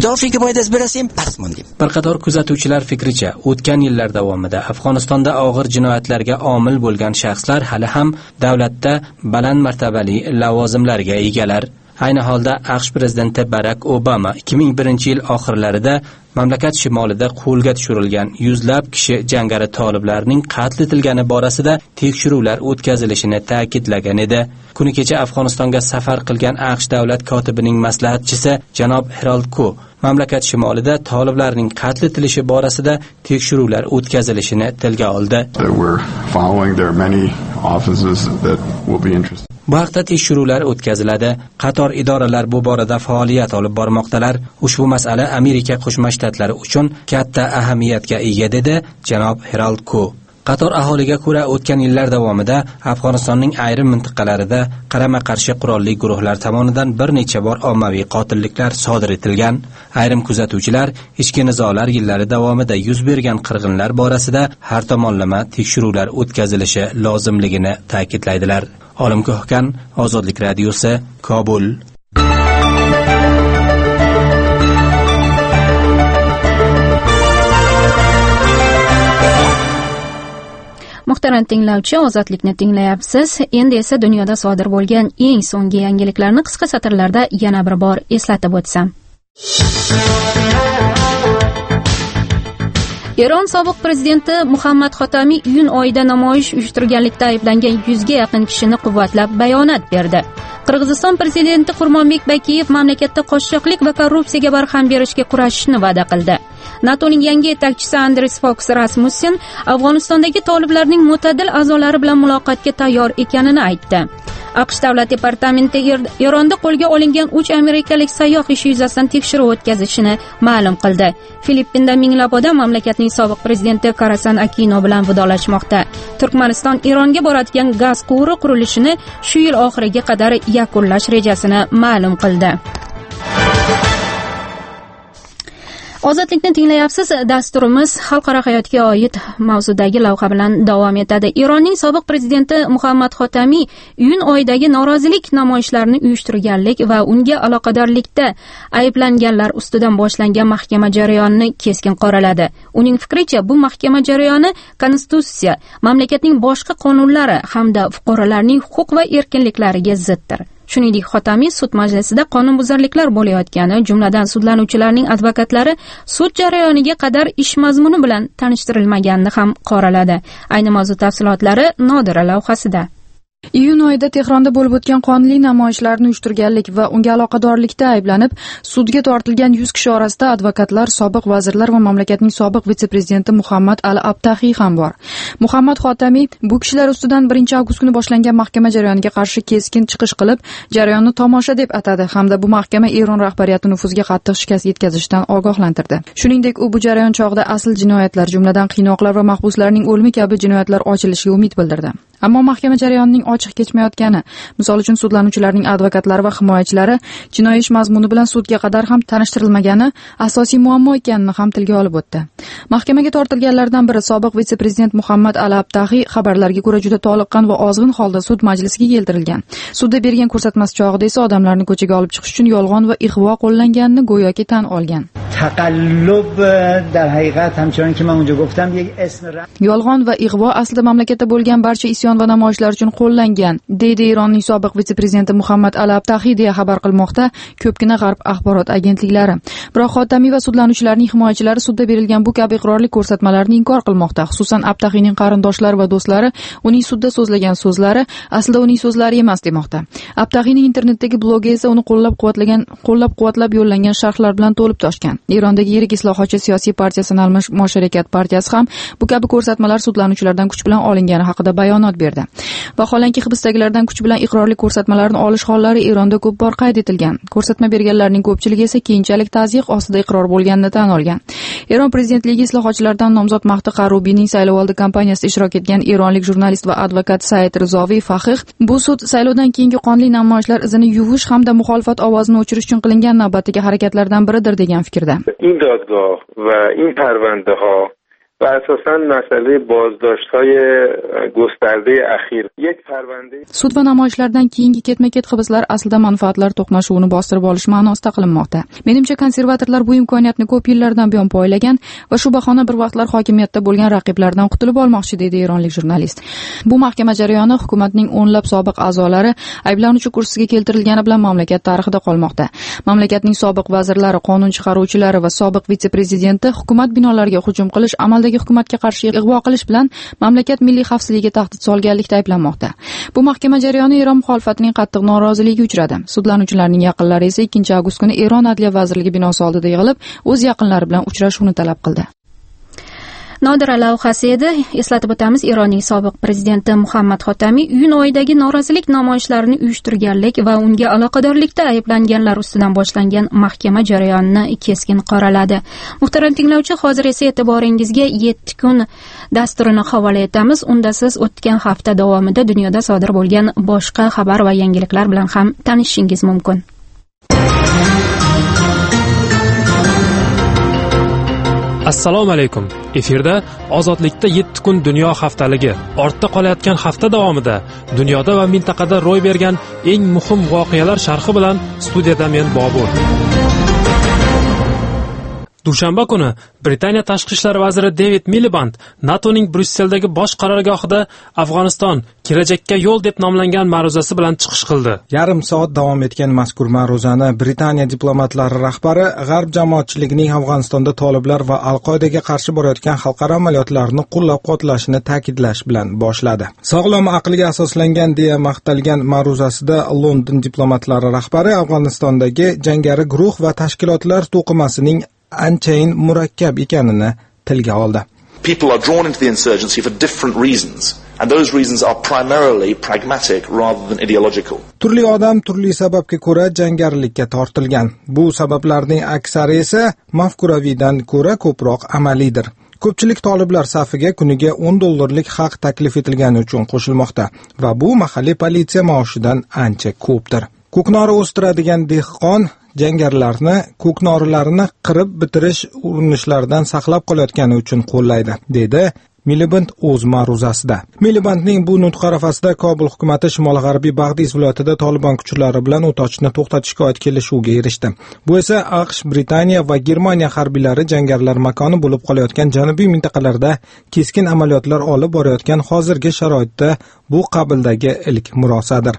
Bir qator kuzatuvchilar fikricha, o'tgan yillar davomida Afg'onistonda og'ir jinoyatlarga omil bo'lgan shaxslar hali ham davlatda baland martabali lavozimlarga egalar. Ayni holda AQSh prezidenti Barack Obama ikki ming birinchi yil oxirlarida mamlakat shimolida qo'lga tushirilgan yuzlab kishi jangari toliblarning qatl etilgani borasida tekshiruvlar o'tkazilishini ta'kidlagan edi. Kuni kecha Afg'onistonga safar qilgan AQSh davlat kotibining maslahatchisi janob Harold Ko mamlakat shimolida toliblarning qatl etilishi borasida tekshiruvlar o'tkazilishini tilga oldi. Bu haqda tekshiruvlar o'tkaziladi. Qator idoralar bu borada faoliyat olib bormoqdalar. Ushbu masala Amerika Qo'shma Shtatlari uchun katta ahamiyatga ega dedi janob Harold Ko. Qator aholiga ko'ra o'tgan yillar davomida Afg'onistonning ayrim mintaqalarida qarama-qarshi qurolli guruhlar tomonidan bir necha bor ommaviy qotilliklar sodir etilgan. Ayrim kuzatuvchilar ichki nizolar yillari davomida yuz bergan qirg'inlar borasida har tomonlama tekshiruvlar o'tkazilishi lozimligini ta'kidlaydilar. Olimgohkan, Ozodlik radiosi, Kobul. Muhtaram tinglovchi, Ozodlikni tinglayapsiz. Endi esa dunyoda sodir bo'lgan eng so'nggi yangiliklarni qisqa satrlarda yana bir bor eslatib o'tsam. Eron sobiq prezidenti Muhammad Xotami iyun oyida namoyish uyushtirganlikda ayblangan yuzga yaqin kishini quvvatlab bayonot berdi. Qirg'iziston prezidenti Qurmonbek Bakiyev mamlakatda qo'shchoqlik va korrupsiyaga barham berishga kurashishni va'da qildi. NATOning yangi yetakchisi Andres Fox Rasmussen Afg'onistondagi toliblarning mo'tadil a'zolari bilan muloqotga tayyor ekanini aytdi. AQSh davlat departamenti Eronda qo'lga olingan uch amerikalik sayyoh ishi yuzasidan tekshiruv o'tkazishini ma'lum qildi. Filippinda minglab odam mamlakatning sobiq prezidenti Karasan Aquino bilan vidolashmoqda. Turkmaniston Eronga boradigan gaz quvuri qurilishini shu yil oxiriga qadar yakunlash rejasini ma'lum qildi. Ozodlikni tinglayapsiz. Dasturimiz xalqaro hayotga oid mavzudagi lavha bilan davom etadi. Eronning sobiq prezidenti Muhammad Xotami iyun oyidagi norozilik namoyishlarini uyushtirganlik va unga aloqadorlikda ayblanganlar ustidan boshlangan mahkama jarayonini keskin qoraladi. Uning fikricha, bu mahkama jarayoni konstitutsiya, mamlakatning boshqa qonunlari hamda fuqarolarning huquq va erkinliklariga ziddir. Shuningdek, Xotami sud majlisida qonunbuzarliklar bo'layotgani, jumladan sudlanuvchilarning advokatlari sud jarayoniga qadar ish mazmuni bilan tanishtirilmaganini ham qoraladi. Ayni mavzu tafsilotlari Nodira lavhasida. Iyun oyida Tehronda bo'lib o'tgan qonli namoyishlarni uyushtirganlik va unga aloqadorlikda ayblanib sudga tortilgan yuz kishi orasida advokatlar, sobiq vazirlar va mamlakatning sobiq vitse-prezidenti Muhammad al-Abtahiy ham bor. Muhammad Xotami bu kishilar ustidan birinchi avgust kuni boshlangan mahkama jarayoniga qarshi keskin chiqish qilib, jarayonni tomosha deb atadi hamda bu mahkama Eron rahbariyati nufuziga qattiq shikast yetkazishdan ogohlantirdi. Shuningdek, u bu jarayon chog'ida asl jinoyatlar, jumladan qiynoqlar va mahbuslarning o'limi kabi jinoyatlar ochilishiga umid bildirdi. Ammo mahkama jarayonining ochiq kechmayotgani, misol uchun sudlanuvchilarning advokatlari va himoyachilari jinoiy ish mazmuni bilan sudga qadar ham tanishtirilmagani asosiy muammo ekanini ham tilga olib o'tdi. Mahkamaga tortilganlardan biri sobiq vitse-prezident Muhammad Ali Abtahiy xabarlarga ko'ra juda toliqqan va ozg'in holda sud majlisiga keltirilgan. Sudda bergan ko'rsatmasi chog'ida esa odamlarni ko'chaga olib chiqish uchun yolg'on va ig'vo qo'llanganini go'yoki tan olgan. taqallub dar haqiqat hamchunki men unja guftam یک اسم yolg'on va ig'vo aslida mamlakatda bo'lgan barcha isyon va namoyishlar uchun qo'llangan, deydi Eronning sobiq vitse-prezidenti Muhammad Ali Abtahiy deya xabar qilmoqda ko'pgina g'arb axborot agentliklari. Biroq Xotamiy va sudlanuvchilarning himoyachilari sudda berilgan bu kabi iqrorlik ko'rsatmalarini inkor qilmoqda. Xususan Abtahiyning qarindoshlari va do'stlari uning sudda so'zlagan so'zlari aslida uning so'zlari emas demoqda. Abtahiyning internetdagi blogi esa uni qo'llab-quvvatlagan, qo'llab-quvvatlab yo'llangan sharhlar bilan to'lib toshgan. Erondagi yirik islohotchi siyosiy partiyasi Almash Musharakat partiyasi ham bu kabi ko'rsatmalar sudlanuvchilardan kuch bilan olingani haqida bayonot berdi. Vaholanki hibsdagilardan kuch bilan iqrorlik ko'rsatmalarini olish hollari Eronda ko'p bor qayd etilgan. Ko'rsatma berganlarning ko'pchiligi esa keyinchalik tazyiq ostida iqror bo'lganini tan olgan. Eron prezidentligi islohotchilardan nomzod Mahdi Qarubiyning saylovoldi kampaniyasida ishtirok etgan eronlik jurnalist va advokat Said Rizoviy Faqih bu sud saylovdan keyingi qonli namoyishlar izini yuvish hamda muxolifat ovozini o'chirish uchun qilingan navbatdagi harakatlardan biridir degan fikrda. این دادگاه و این پرونده ها و اساساً مسئله بازداشت‌های گسترده اخیر یک پرونده sud va namoyishlardan keyingi ketma-ket hibslar aslida manfaatlar to'qnashuvini bostirib olish ma'nosida qilinmoqda. Menimcha konservatorlar bu imkoniyatni ko'p yillardan buyon poylagan va shu bahona bir vaqtlar hokimiyatda bo'lgan raqiblardan qutulib olmoqchi, deydi eronlik jurnalist. Bu mahkama jarayoni hukumatning o'nlab sobiq a'zolari ayblanuvchi kursiga keltirilgani bilan mamlakat tarixida qolmoqda. Mamlakatning sobiq vazirlari, qonun chiqaruvchilari va sobiq vitse-prezidenti hukumat binolariga hujum qilish, amaldagi hukumatga qarshi ig'vo qilish bilan mamlakat milliy xavfsizligiga tahdid solganlikda ayblanmoqda. Bu mahkama jarayoni Eron muxolifatining qattiq noroziligiga uchradi. Sudlanuvchilarning yaqinlari esa ikkinchi avgust kuni Eron Adliya vazirligi binosi oldida yig'ilib, o'z yaqinlari bilan uchrashuvni talab qildi. Nodira lavhasi edi. Eslatib o'tamiz, Eronning sobiq prezidenti Muhammad Xotamiy iyun oyidagi norozilik namoyishlarini uyushtirganlik va unga aloqadorlikda ayblanganlar ustidan boshlangan mahkama jarayonini keskin qoraladi. Muhtaram tinglovchi, hozir esa e'tiboringizga yetti kun dasturini havola etamiz. Unda siz o'tgan hafta davomida dunyoda sodir bo'lgan boshqa xabar va yangiliklar bilan ham tanishishingiz mumkin. Assalomu alaykum. Efirda Ozodlikda yetti kun dunyo haftaligi. Ortda qolayotgan hafta davomida dunyoda va mintaqada ro'y bergan eng muhim voqealar sharhi bilan studiyada men Bobur. Dushanba kuni Britaniya tashqi ishlar vaziri David Miliband NATOning Brusseldagi bosh qarorgohida Afg'oniston kelajakka yo'l deb nomlangan ma'ruzasi bilan chiqish qildi. Yarim soat davom etgan mazkur ma'ruzani Britaniya diplomatlari rahbari g'arb jamoatchiligining Afg'onistonda toliblar va Al-Qoidaga qarshi borayotgan xalqaro amaliyotlarni qo'llab-quvvatlashini ta'kidlash bilan boshladi. Sog'lom aqlga asoslangan deya maqtalgan ma'ruzasida London diplomatlari rahbari Afg'onistondagi jangari guruh va tashkilotlar to'qimasining anchayin murakkab ekanini tilga oldi. People are drawn into the insurgency for different reasons, and those reasons are primarily pragmatic rather than ideological. Turli odam turli sababga ko'ra jangarilikka tortilgan. Bu sabablarning aksari esa mafkuraviydan ko'ra ko'proq amalidir. Ko'pchilik toliblar safiga kuniga o'n dollarlik haq taklif etilgani uchun qo'shilmoqda va bu mahalliy politsiya maoshidan ancha ko'pdir. Ko'knori o'stiradigan dehqon jangarilarni ko'knorilarini qirib bitirish urinishlaridan saqlab qolayotgani uchun qo'llaydi, dedi Miliband o'z ma'ruzasida. Milibandning bu nutqi arafasida Kobul hukumati shimol-g'arbiy Bag'diz viloyatida Taliban kuchlari bilan o't ochishni to'xtatishga oid kelishuvga erishdi. Bu esa AQSh, Britaniya va Germaniya harbiylari jangarilar makoni bo'lib qolayotgan janubiy mintaqalarda keskin amaliyotlar olib borayotgan hozirgi sharoitda bu qabildagi ilk murosadir.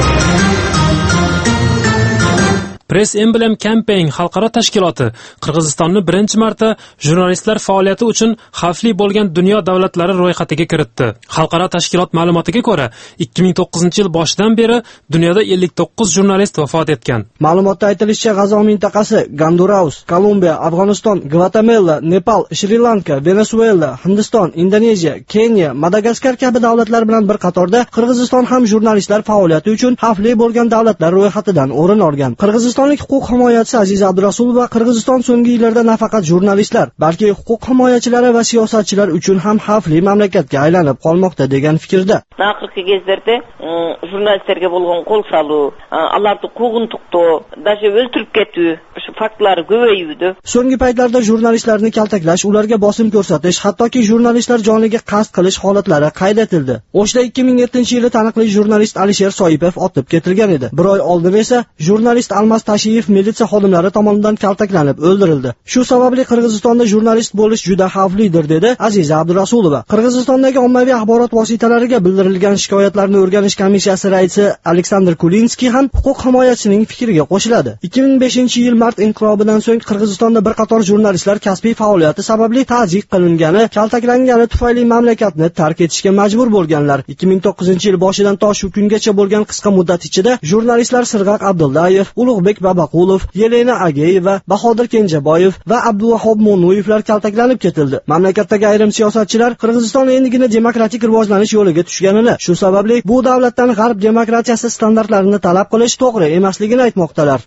Press Emblem Campaign xalqaro tashkiloti Qirg'izistonni birinchi marta jurnalistlar faoliyati uchun xavfli bo'lgan dunyo davlatlari ro'yxatiga kiritdi. Xalqaro tashkilot ma'lumotiga ko'ra, ikki ming to'qqizinchi yil boshidan beri dunyoda ellik to'qqiz jurnalist vafot etgan. Ma'lumotda aytilishicha, G'azo mintaqasi Gonduras, Kolumbiya, Afg'oniston, Gvatemala, Nepal, Shri-Lanka, Venesuela, Hindiston, Indoneziya, Keniya, Madagaskar kabi davlatlar bilan bir qatorda Qirg'iziston ham jurnalistlar faoliyati uchun xavfli bo'lgan davlatlar ro'yxatidan o'rin olgan. Qirg'iziston Qirg'izistonlik huquq himoyachisi Aziza Abdurasulova Qirg'iziston so'nggi yillarda nafaqat jurnalistlar, balki huquq himoyachilari va siyosatchilar uchun ham xavfli mamlakatga aylanib qolmoqda degan fikrda. Naqirqi kezlerde jurnalistlarga bo'lgan qo'l salu, ularni quvg'intiqtoo, даже o'ltirib ketүү, shu faktlar ko'paydi. So'nggi paytlarda jurnalistlarni kaltaklash, ularga bosim ko'rsatish, hattoki jurnalistlar joniga qasd qilish holatlari qayd etildi. O'shda ikki ming yettinchi yili taniqli jurnalist Alisher Soipov otib ketilgan edi. Bir oy oldin esa jurnalist Almas Tashiyev militsiya xodimlari tomonidan kaltaklanib o'ldirildi. Shu sababli Qirg'izistonda jurnalist bo'lish juda xavflidir dedi Aziza Abdurasulova. Qirg'izistondagi ommaviy axborot vositalariga bildirilgan shikoyatlarni o'rganish komissiyasi raisi Aleksandr Kulinskiy ham huquq himoyachisining fikriga qo'shiladi. ikki ming beshinchi yil mart inqilobidan so'ng Qirg'izistonda bir qator jurnalistlar kasbiy faoliyati sababli ta'zib qilingani, kaltaklangani tufayli mamlakatni tark etishga majbur bo'lganlar. ikki ming to'qqizinchi yil boshidan to shu kungacha bo'lgan qisqa muddat ichida jurnalistlar Sirg'aq Abdullayev, Ulug'bek Babaqulov, Yelena Ageyeva, Bahodir Kenjaboyev va Abduvahob Mo'nuyevlar kaltaklanib ketildi. Mamlakatdagi ayrim siyosatchilar Qirg'iziston endigina demokratik rivojlanish yo'liga tushganini, shu sababli bu davlatdan g'arb demokratiyasi standartlarini talab qilish to'g'ri emasligini aytmoqdalar.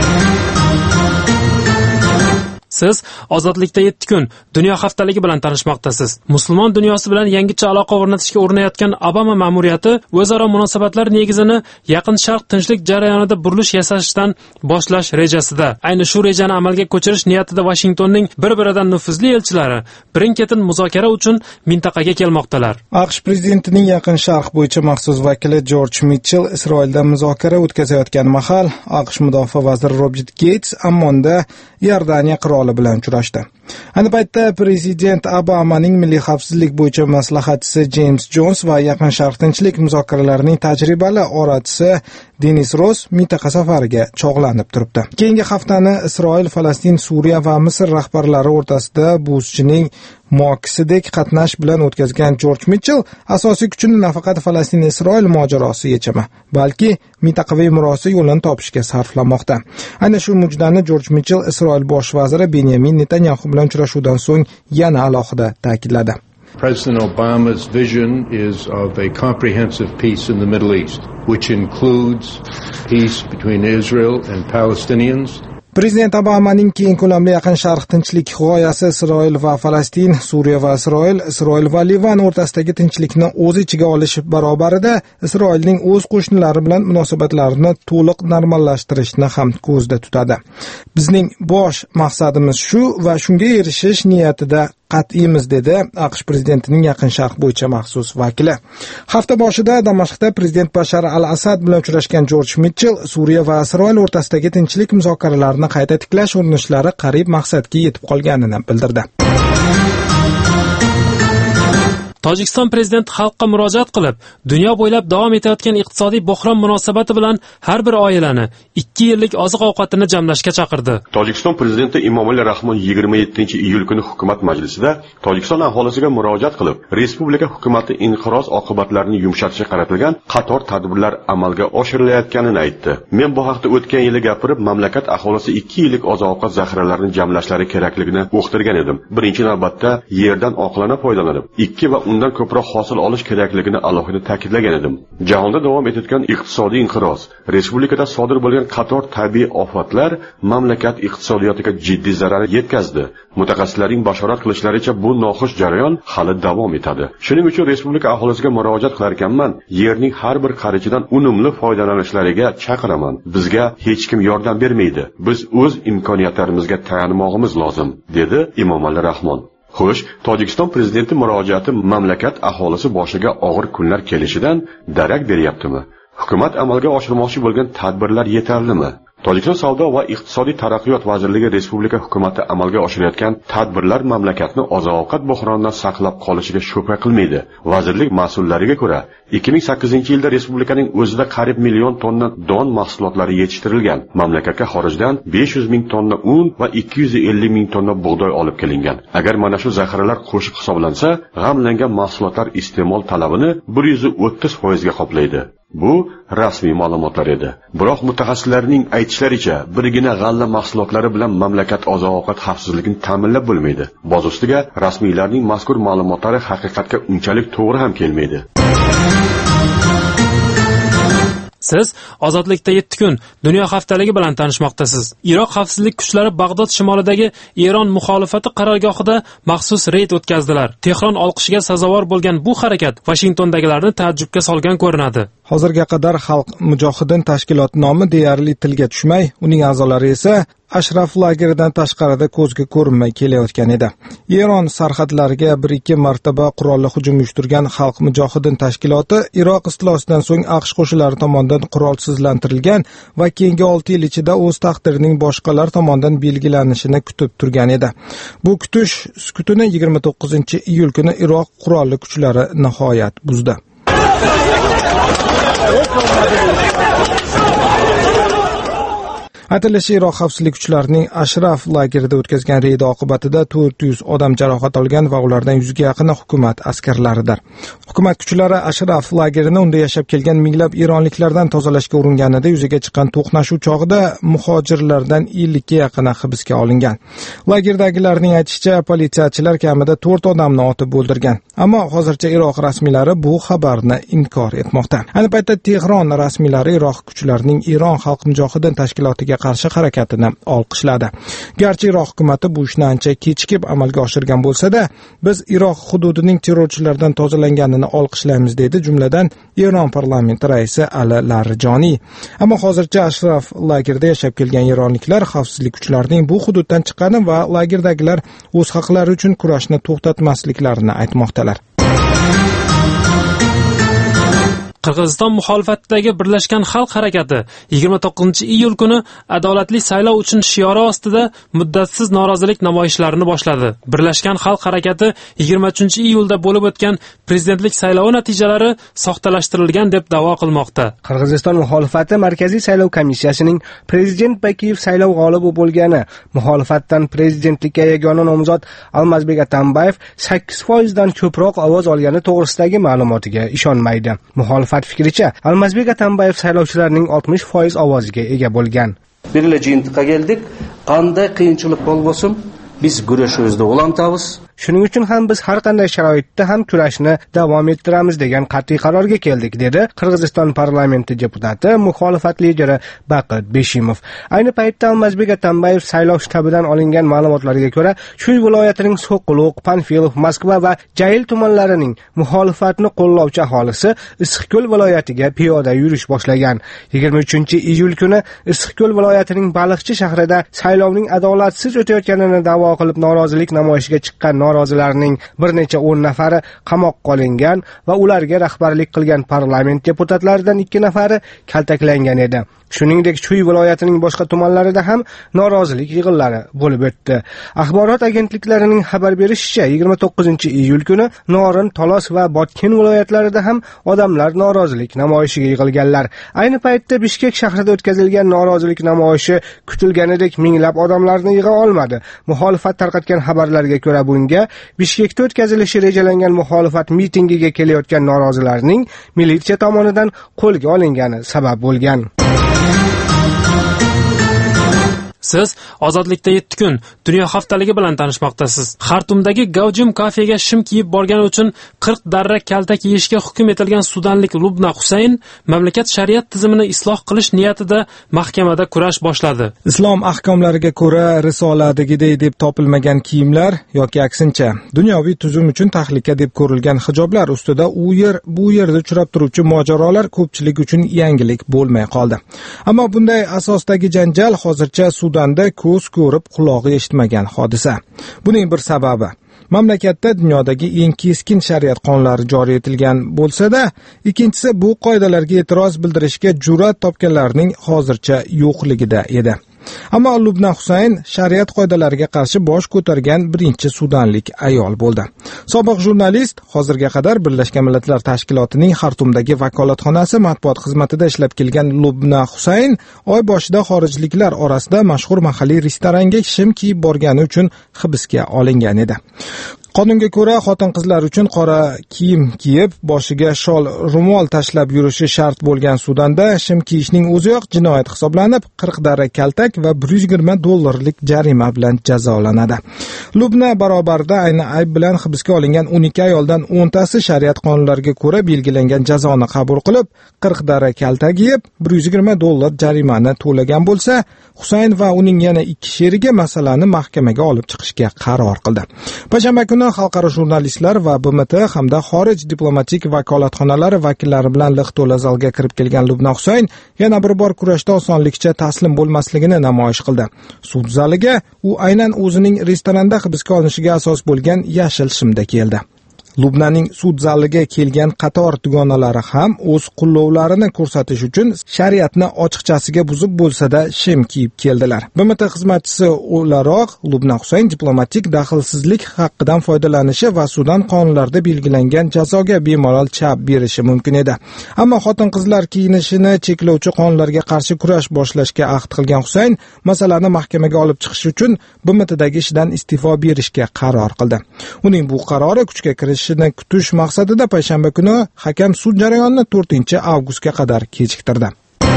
Siz Ozodlikda yetti kun dunyo haftaligi bilan tanishmoqdasiz. Musulmon dunyosi bilan yangicha aloqa o'rnatishga urinayotgan Obama ma'muriyati o'zaro munosabatlar negizini Yaqin Sharq tinchlik jarayonida burilish yasashdan boshlash rejasida. Ayni shu rejani amalga ko'chirish niyatida Washingtonning bir-biridan nufuzli elchilari birin-ketin muzokara uchun mintaqaga kelmoqdalar. AQSh prezidentining Yaqin Sharq bo'yicha maxsus vakili George Mitchell Isroilda muzokara o'tkazayotgan mahal AQSh mudofaa vaziri Robert Gates Ammonda Iordaniya qiroli bilan uchrashdi. Ayni paytda prezident Obamaning milliy xavfsizlik bo'yicha maslahatchisi James Jones va Yaqin Sharq tinchlik muzokaralarining tajribali orachtisi Denis Ross mintaqa safariga chog'lanib turibdi. Keyingi haftani Isroil, Falastin, Suriya va Misr rahbarlari o'rtasida buzchining muokkisidek qatnash bilan o'tkazgan George Mitchell asosiy kuchini nafaqat Falastin-Isroil mojarosi yechimi, balki mintaqaviy murosa yo'lini topishga sarflamoqda. Ayni shu mujdani George Mitchell Isroil bosh vaziri Benyamin Netanyahu bilan uchrashuvdan so'ng yana alohida ta'kidladi. President Obama's vision is of a comprehensive peace in the Middle East, which includes peace between Israel and Palestinians. Prezident Obamaning keng ko'lamli Yaqin Sharq tinchlik g'oyasi Isroil va Falastin, Suriya va Isroil, Isroil va Livan o'rtasidagi tinchlikni o'z ichiga olish barobarida Isroilning o'z qo'shnilari bilan munosabatlarini to'liq normallashtirishni ham ko'zda tutadi. Bizning bosh maqsadimiz shu va shunga erishish niyatida qat'iymiz, dedi AQSh prezidentining Yaqin Sharq bo'yicha maxsus vakili. Hafta boshida Damashqda prezident Bashar al-Asad bilan uchrashgan George Mitchell Suriya va Isroil o'rtasidagi tinchlik muzokaralarini qayta tiklash urinishlari qariyb maqsadga yetib qolganini bildirdi. Tojikiston prezidenti xalqqa murojaat qilib, dunyo bo'ylab davom etayotgan iqtisodiy bo'hron munosabati bilan har bir oilani ikki yillik oziq-ovqatini jamlashga chaqirdi. Tojikiston prezidenti Emomali Rahmon yigirma yettinchi iyul kuni hukumat majlisida Tojikiston aholisiga murojaat qilib, respublika hukumati inqiroz oqibatlarini yumshatishga qaratilgan qator tadbirlar amalga oshirilayotganini aytdi. Men bu haqda o'tgan yili gapirib, mamlakat aholisi ikki yillik oziq-ovqat zaxiralarini jamlashlari kerakligini uqtirgan edim. Birinchi navbatda yerdan oqilona foydalanib, ikki va undan ko'proq hosil olish kerakligini alohida ta'kidlagan edim. Jahonda davom etayotgan iqtisodiy inqiroz, respublikada sodir bo'lgan qator tabiiy ofatlar mamlakat iqtisodiyotiga jiddiy zarar yetkazdi. Mutaxassislarning bashorat qilishlaricha bu noxush jarayon hali davom etadi. Shuning uchun respublika aholisiga murojaat qilar ekanman, yerning har bir qarichidan unumli foydalanishlariga chaqiraman. Bizga hech kim yordam bermaydi. Biz o'z imkoniyatlarimizga tayanmog'imiz lozim, dedi Emomali Rahmon. Xo'sh, Tojikiston prezidenti murojaati mamlakat aholisi boshiga og'ir kunlar kelishidan darak beryaptimi? Hukumat amalga oshirmoqchi bo'lgan tadbirlar yetarlimi? Tojikiston Savdo va iqtisodiy taraqqiyot vazirligi respublika hukumati amalga oshirayotgan tadbirlar mamlakatni oziq-ovqat bo'hronidan saqlab qolishiga shubha qilmaydi. Vazirlik mas'ullariga ko'ra, ikki ming sakkizinchi yilda respublikaning o'zida qariyb million tonna don mahsulotlari yetishtirilgan. Mamlakatga xorijdan besh yuz ming tonna un va ikki yuz ellik ming tonna bug'doy olib kelingan. Agar mana shu zaxiralar qo'shib hisoblansa, g'amlangan mahsulotlar iste'mol talabini bir yuz o'ttiz foiz ga qoplaydi. Bu rasmiy ma'lumotlar edi. Biroq mutaxassislarning aytishlaricha, birgina g'alla mahsulotlari bilan mamlakat oziq-ovqat xavfsizligini ta'minlab bo'lmaydi. Boz ustiga, rasmiylarning mazkur ma'lumotlari haqiqatga unchalik to'g'ri ham kelmaydi. Siz ozodlikda yetti kun dunyo haftaligi bilan tanishmoqdasiz. Iroq xavfsizlik kuchlari Bag'dod shimolidagi Eron muxolifati qarorgohida maxsus reyd o'tkazdilar. Tehron olqishiga sazovor bo'lgan bu harakat Vashingtondagilarni taajjubga solgan ko'rinadi. Hozirga qadar Xalq mujohidin tashkiloti nomi deyarli tilga tushmay, uning a'zolari esa Ashraf lageridan tashqarida ko'zga ko'rinmay kelayotgan edi. Eron sarhadlariga bir ikki martaba qurolli hujum uyushtirgan Xalq mujohidin tashkiloti Iroq istilosidan so'ng AQSh qo'shinlari tomonidan qurolsizlantirilgan va keyingi olti yil ichida o'z taqdirining boshqalar tomonidan belgilanishini kutib turgan edi. Bu kutish sukutini yigirma to'qqizinchi iyul kuni Iroq qurolli kuchlari nihoyat buzdi. Aytilishicha, Iroq xavfsizlik kuchlarining Ashraf lagerida o'tkazgan reyd oqibatida to'rt yuz odam jarohat olgan va ulardan yuzga yaqini hukumat askarlaridir. Hukumat kuchlari Ashraf lagerini unda yashab kelgan minglab eronliklardan tozalashga uringanida yuzaga chiqqan to'qnashuv chog'ida muhojirlardan ellikka yaqini hibsga olingan. Lagerdagilarning aytishicha, politsiyachilar kamida to'rt odamni otib o'ldirgan. Ammo hozircha Iroq rasmiylari bu xabarni inkor etmoqda. Ayni paytda Tehron rasmiylari Iroq kuchlarining Eron xalq mujohidin tashkilotiga qarshi harakatini olqishladi. Garchi Iroq hukumatı bu ishni ancha kechikib amalga oshirgan bo'lsa-da, biz Iroq hududining terrorchilardan tozalanganini olqishlaymiz dedi, jumladan Eron parlamenti raisi Ali Larijoniy. Ammo hozircha Ashraf lagerda yashab kelgan eronliklar xavfsizlik kuchlarining bu hududdan chiqqani va lagerdagilar o'z haqlari uchun kurashni to'xtatmasliklarini aytmoqdalar. Qirg'iziston muxolifatidagi Birlashgan xalq harakati yigirma to'qqizinchi iyul kuni adolatli saylov uchun shiori ostida muddatsiz norozilik namoyishlarini boshladi. Birlashgan xalq harakati yigirma uchinchi iyulda bo'lib o'tgan prezidentlik saylovi natijalari soxtalashtirilgan deb da'vo qilmoqda. Qirg'iziston muxolifati Markaziy saylov komissiyasining prezident Bakiyev saylov g'olibi bo'lgani, muxolifatdan prezidentlikka yagona nomzod Almazbek Atambayev sakkiz foiz dan ko'proq ovoz olgani to'g'risidagi ma'lumotiga ishonmaydi. Muxolifat fikricha, Almazbek Atambayev saylovchilarning oltmish foiz ovoziga ega bo'lgan. Birle jiyintiqqa keldik. Qanday qiyinchilik bo'lmasin, biz kurashimizda olantamiz. Shuning uchun ham biz har qanday sharoitda ham kurashni davom ettiramiz degan qat'iy qarorga keldik, dedi Qirg'iziston parlamenti deputati, muxolifat lideri Baqir Beshimov. Ayni paytda Almazbek Atambayev saylov shtabidan olingan ma'lumotlarga ko'ra, Chuy viloyatining So'qquloq, Panfilov, Moskva va Jayil tumanlarining muxolifatni qo'llovchi aholisi Issiqko'l viloyatiga piyoda yurish boshlagan. yigirma uchinchi iyul kuni Issiqko'l viloyatining Baliqchi shahrida saylovning adolatsiz o'tayotganini da'vo qilib norozilik namoyishiga chiqqan norozilarning bir necha o'n nafari qamoqqa olingan va ularga rahbarlik qilgan parlament deputatlaridan ikki nafari kaltaklangan edi. Shuningdek, Chuy viloyatining boshqa tumanlarida ham norozilik yig'inlari bo'lib o'tdi. Axborot agentliklarining xabar berishicha, yigirma to'qqizinchi iyul kuni Norin, Tolos va Botken viloyatlarida ham odamlar norozilik namoyishiga yig'ilganlar. Ayni paytda Bishkek shahrida o'tkazilgan norozilik namoyishi kutilganidek minglab odamlarni yig'a olmadi. Muxolifat tarqatgan xabarlarga ko'ra, bunga Bishkekda o'tkazilishi rejalangan muxolifat mitingiga kelayotgan norozilarning militsiya tomonidan qo'lga olingani sabab bo'lgan. Siz ozodlikda yetti kun dunyo haftaligi bilan tanishmoqdasiz. Xartumdagi Gavjum kafega shim kiyib borgani uchun qirq darra kaltak yeyishga hukm etilgan sudanlik Lubna Husayn mamlakat shariat tizimini isloh qilish niyatida mahkamada kurash boshladi. Islom ahkomlariga ko'ra risoladagidek deb topilmagan kiyimlar yoki aksincha dunyoviy tuzum uchun tahlika deb ko'rilgan hijoblar ustida u yer bu yerda uchrab turuvchi mojarolar ko'pchilik uchun yangilik bo'lmay qoldi. Ammo bunday asosdagi janjal hozircha Sudanda ko'z ko'rib quloq eshitmagan hodisa. Buning bir sababi mamlakatda dunyodagi eng keskin shariat qonunlari joriy etilgan bo'lsa-da, ikkinchisi bu qoidalarga e'tiroz bildirishga jur'at topganlarning hozircha yo'qligida edi. Ammo Lubna Husayn shariat qoidalariga qarshi bosh ko'targan birinchi sudanlik ayol bo'ldi. Sobiq jurnalist, hozirga qadar Birlashgan Millatlar Tashkilotining Xartumdagi vakolatxonasi matbuot xizmatida ishlab kelgan Lubna Husayn oy boshida xorijliklar orasida mashhur mahalliy restoranga shim kiyib borgani uchun hibsga olingan edi. Qonunga ko'ra xotin-qizlar uchun qora kiyim kiyib, boshiga shol ro'mol tashlab yurishi shart bo'lgan Sudanda shim kiyishning o'ziyoq jinoyat hisoblanib, qirq dara kaltak va bir yuz yigirma dollarlik jarima bilan jazolanadi. Lubna barobarida ayni ayb bilan hibsga olingan o'n ikki ayoldan o'ntasi shariat qonunlariga ko'ra belgilangan jazoni qabul qilib, qirq dara kaltak yeb, bir yuz yigirma dollar jarimani to'lagan bo'lsa, Husayn va uning yana ikki sherigi masalani mahkamaga olib chiqishga qaror qildi. Payshanba kuni xalqaro jurnalistlar va B M T hamda xorij diplomatik vakolatxonalari vakillari bilan liq to'la zalga kirib kelgan Lubna Husayn yana bir bor kurashda osonlikcha taslim bo'lmasligini namoyish qildi. Sud zaliga u aynan o'zining restoranda hibsga olinishiga asos bo'lgan yashil shimda keldi. Lubnaning sud zaliga kelgan qator dugonalari ham o'z qullovlarini ko'rsatish uchun shariatni ochiqchasiga buzib bo'lsa-da shim kiyib keldilar. B M T xizmatchisi o'laroq Lubna Husayn diplomatik daxlsizlik haqqidan foydalanishi va Sudan qonunlarida belgilangan jazoga bemalol chap berishi mumkin edi. Ammo xotin-qizlar kiyinishini cheklovchi qonunlarga qarshi kurash boshlashga ahd qilgan Husayn masalani mahkamaga olib chiqish uchun B M Tdagi ishdan iste'fo berishga qaror qildi. Uning bu qarori kuchga kirish kutish maqsadida payshanba kuni hakam sud jarayonini to'rtinchi avgustga qadar kechiktirdi.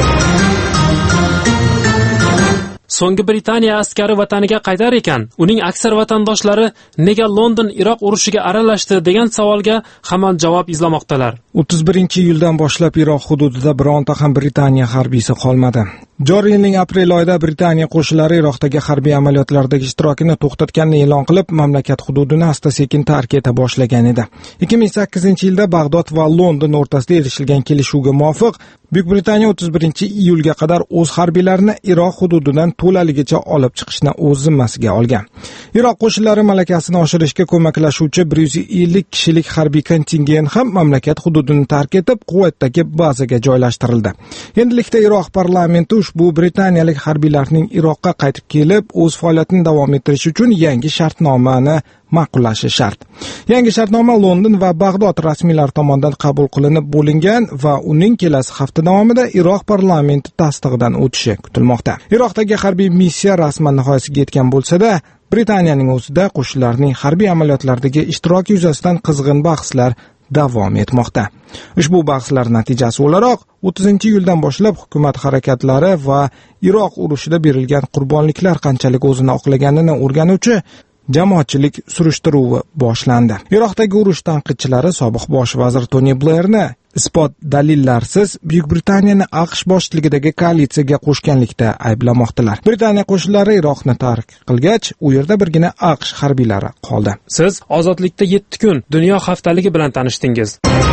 So'nggi Britaniya askari vataniga qaytar ekan, uning aksar vatandoshlari nega London Iroq urushiga aralashdi degan savolga hamon javob izlamoqdalar. o'ttiz birinchi iyuldan boshlab Iroq hududida bironta ham Britaniya harbiysi qolmadi. Joriy yilning aprel oyida Britaniya qo'shinlari Iroqdagi harbiy amaliyotlardagi ishtirokini to'xtatganini e'lon qilib, mamlakat hududini asta-sekin tark eta boshlagan edi. ikki ming sakkizinchi yilda Bag'dod va London o'rtasida erishilgan kelishuvga muvofiq Buyuk Britaniya o'ttiz birinchi iyulga qadar o'z harbiylarini Iroq hududidan to'laligicha olib chiqishni o'z zimmasiga olgan. Iroq qo'shinlari malakasini oshirishga ko'maklashuvchi bir yuz ellik kishilik harbiy kontingent ham mamlakat hududini tark etib, Quvaytdagi bazaga joylashtirildi. Endilikda Iroq parlamenti ushbu britaniyalik harbiylarning Iroqqa qaytib kelib, o'z faoliyatini davom ettirish uchun yangi shartnomani ma'qullashi shart. Yangi shartnoma London va Bag'dod rasmiylari tomonidan qabul qilinib bo'lingan va uning kelasi hafta davomida Iroq parlamenti tasdig'idan o'tishi kutilmoqda. Iroqdagi harbiy missiya rasman nihoyasiga yetgan bo'lsa-da, Britaniyaning o'zida qo'shinlarning harbiy amaliyotlardagi ishtiroki yuzasidan qizg'in bahslar davom etmoqda. Ushbu bahslar natijasi o'laroq o'ttizinchi iyuldan boshlab hukumat harakatlari va Iroq urushida berilgan qurbonliklar qanchalik o'zini oqlaganini o'rganuvchi jamoatchilik surishtiruvi boshlandi. Iroqdagi urush tanqidchilari sobiq bosh vazir Tony Blairni isbot dalillarsiz Buyuk Britaniyani AQSh boshchiligidagi koalitsiyaga qo'shganlikda ayblamoqdalar. Britaniya qo'shinlari Iroqni tark qilgach, u yerda birgina AQSh harbiylari qoldi. Siz ozodlikda yetti kun dunyo haftaligi bilan tanishdingiz.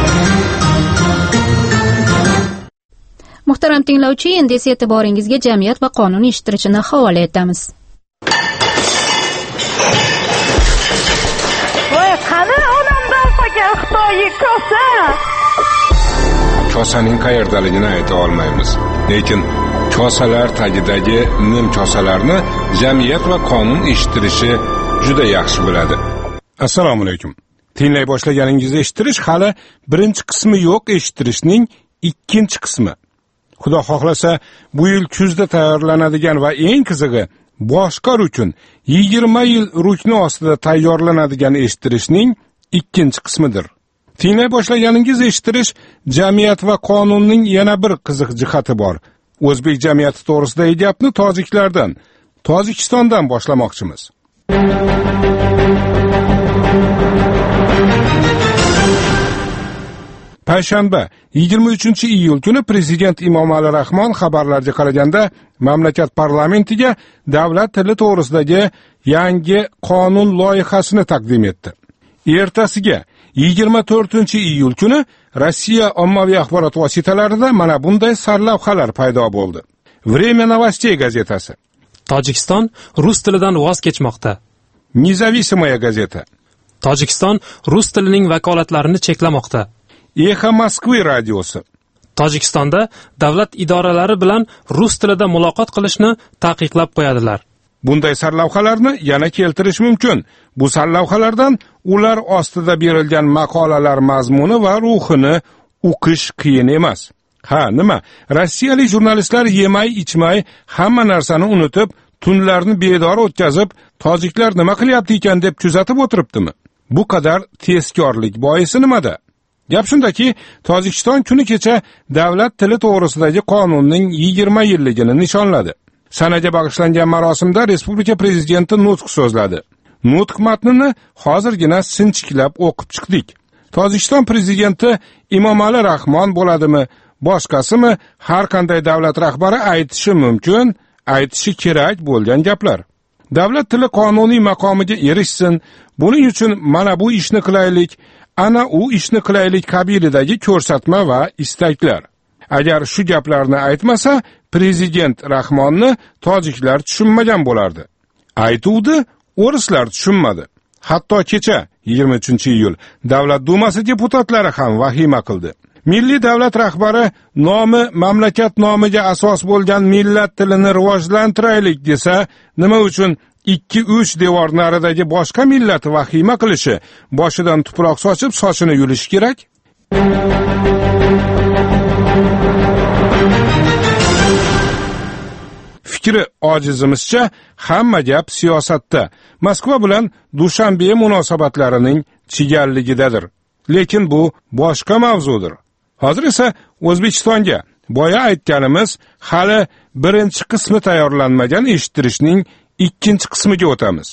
Muhtaram tinglovchi, endi esa e'tiboringizga jamiyat va qonun eshittirishini havola etamiz. Voy, qani onamdan qolgan Xitoy kosa. Kosaning qayerdaligini ayta olmaymiz. Lekin kosalar tagidagi nim kosalarni jamiyat va qonun eshittirishi juda yaxshi bo'ladi. Assalomu alaykum. Tinglay boshlaganingizda eshittirish hali birinchi qismi yo'q, eshittirishning ikkinchi qismi. Xudo xohlasa, bu yil kuzda tayyorlanadigan va eng qizig'i boshqar uchun yigirma yil rukni ostida tayyorlanadigan eshittirishning ikkinchi qismidir. Tinglay boshlaganingiz eshittirish jamiyat va qonunning yana bir qiziq jihati bor. O'zbek jamiyati to'g'risidagi gapni tojiklardan, Tojikistondan boshlamoqchimiz. Payshanba yigirma uchinchi iyul kuni Prezident Emomali Rahmon xabarlarga qaraganda mamlakat parlamentiga davlat tili to'g'risidagi yangi qonun loyihasini taqdim etdi. Ertasiga yigirma to'rtinchi iyul kuni Rossiya ommaviy axborot vositalarida mana bunday sarlavhalar paydo bo'ldi. Время новостей gazetasi. Tojikiston rus tilidan voz kechmoqda. Независимая gazeta. Tojikiston rus tilining vakolatlarini cheklamoqda. Exa Moskva radiosi. Tojikistonda davlat idoralari bilan rus tilida muloqot qilishni taqiqlab qo'yadilar. Bunday sarlavhalarni yana keltirish mumkin. Bu sarlavhalardan ular ostida berilgan maqolalar mazmuni va ruhini o'qish qiyin emas. Ha, nima? Rossiyalik jurnalistlar yemay-ichmay hamma narsani unutib, tunlarni bedor o'tkazib, tojiklar nima qilyapti ekan deb kuzatib o'tiribdimi? Bu qadar tezkorlik boisi nimada? Gap shundaki, Tojikiston kuni kecha davlat tili to'g'risidagi qonunning yigirma yilligini nishonladi. Sanaga bag'ishlangan marosimda respublika prezidenti nutq so'zladi. Nutq matnini hozirgina sinchiklab o'qib chiqdik. Tojikiston prezidenti Emomali Rahmon bo'ladimi, boshqasimi har qanday davlat rahbari aytishi mumkin, aytishi kerak bo'lgan gaplar. Davlat tili qonuniy maqomiga erishsin, buning uchun mana bu ishni qilaylik, ana u ishni qilaylik kabilidagi ko'rsatma va istaklar. Agar shu gaplarni aytmasa, prezident Rahmonni tojiklar tushunmagan bo'lardi. Aytuvdi, o'rislar tushunmadi. Hatto kecha yigirma uchinchi iyul Davlat dumasi deputatlari ham vahima qildi. Milliy davlat rahbari nomi mamlakat nomiga asos bo'lgan millat tilini rivojlantiraylik desa, nima uchun ikki uch devor naridagi boshqa millat vahima qilishi, boshidan tuproq sochib sochini yulish kerak? Fikri ojizimizcha hamma gap siyosatda, Moskva bilan Dushanbe munosabatlarining chigalligidadir. Lekin bu boshqa mavzudir. Hozir esa O'zbekistonga boya aytganimiz hali birinchi qismi tayyorlanmagan eshittirishning ikkinchi qismiga o'tamiz.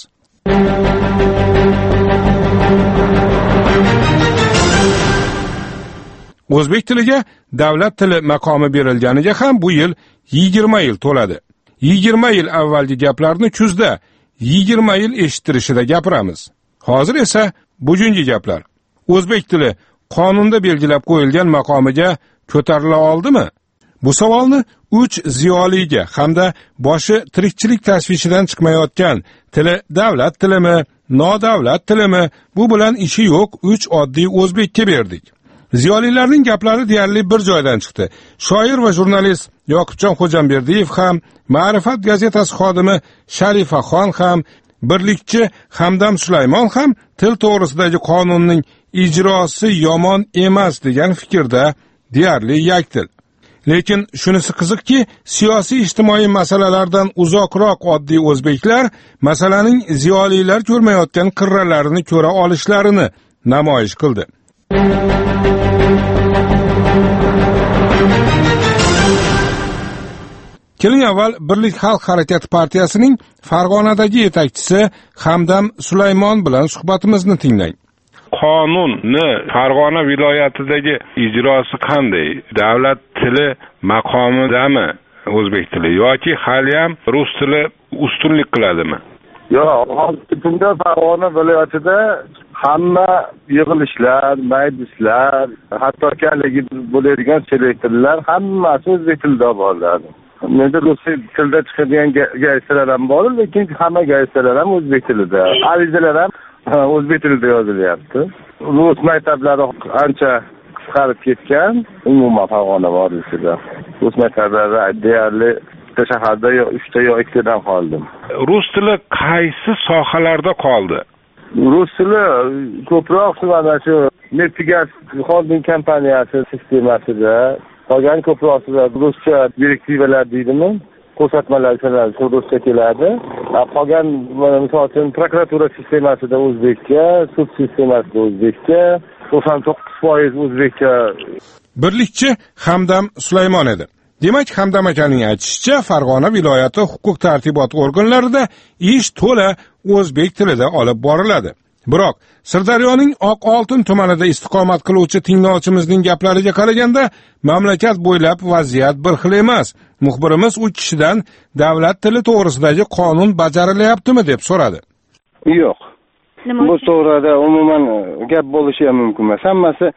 O'zbek tiliga davlat tili maqomi berilganiga ham bu yil yigirma yil to'ladi. yigirma yil avvalgi gaplarni kuzda yigirma yil eshittirishida gapiramiz. Hozir esa bugungi gaplar. O'zbek tili qonunda belgilab qo'yilgan maqomiga ko'tarila oldimi? Bu savolni uch ziyoliga hamda boshi tirikchilik tashvishidan chiqmayotgan tili davlat tilimi, nodavlat tilimi, bu bilan ishi yo'q uch oddiy o'zbekka berdik. Ziyolilarning gaplari deyarli bir joydan chiqdi. Shoir va jurnalist Yoqubjon Xo'jamberdiyev ham, Ma'rifat gazetasi xodimi Sharifaxon ham, birlikchi Hamdam Sulaymon ham til to'g'risidagi qonunning ijrosi yomon emas degan fikrda deyarli yakdil. Lekin shunisi qiziqki, siyosiy ijtimoiy masalalardan uzoqroq oddiy o'zbeklar masalaning ziyolilar ko'rmayotgan qirralarini ko'ra olishlarini namoyish qildi. Keling avval Birlik xalq harakati partiyasining Farg'onadagi yetakchisi Hamdam Sulaymon bilan suhbatimizni tinglang. Qonunni Farg'ona viloyatidagi ijrosi qanday? Davlat tili maqomidami o'zbek tili yoki hali ham rus tili ustunlik qiladimi? Yo'q, hozirgi kunda Farg'ona viloyatida hamma yig'ilishlar, majlislar, hatto kaligi bo'ladigan selektorlar hammasi o'zbek tilida bo'ladi. Menda rus tilida chiqadigan gazetalar ham bor, lekin hamma gazetalar ham o'zbek tilida. Arizalar ham o'zbek tilida yozilyapti. Rus maktablari ancha qisqarib ketgan, umuman Farg'ona vodiyasida. Rus maktablari deyarli shaharda yo uchta yo ikkitadan qoldi. Rus tili qaysi sohalarda qoldi? Rus tili ko'proq mana shu Neftigaz xolding kompaniyasi sistemasida, qolgan ko'proq ruscha direktivalar deydimi? Ko'rsatmalar shu ruscha keladi. Qolgan misol uchun prokuratura sistemasida o'zbekcha, sud sistemasida o'zbekcha, to'qson to'qqiz foiz o'zbekcha. Birlikchi Hamdam Sulaymon edi. Demak, Hamdam akaning aytishicha, Farg'ona viloyati huquq tartibot organlarida ish to'la o'zbek tilida olib boriladi. Biroq Sirdaryoning Oq Oltin tumanida istiqomat qiluvchi tinglovchimizning gaplariga qaraganda, mamlakat bo'ylab vaziyat bir xil emas. Muxbirimiz u kishidan davlat tili to'g'risidagi qonun bajarilyaptimi deb so'radi. Yo'q. Bu to'g'rida umuman gap bo'lishi ham mumkin emas. Hammasi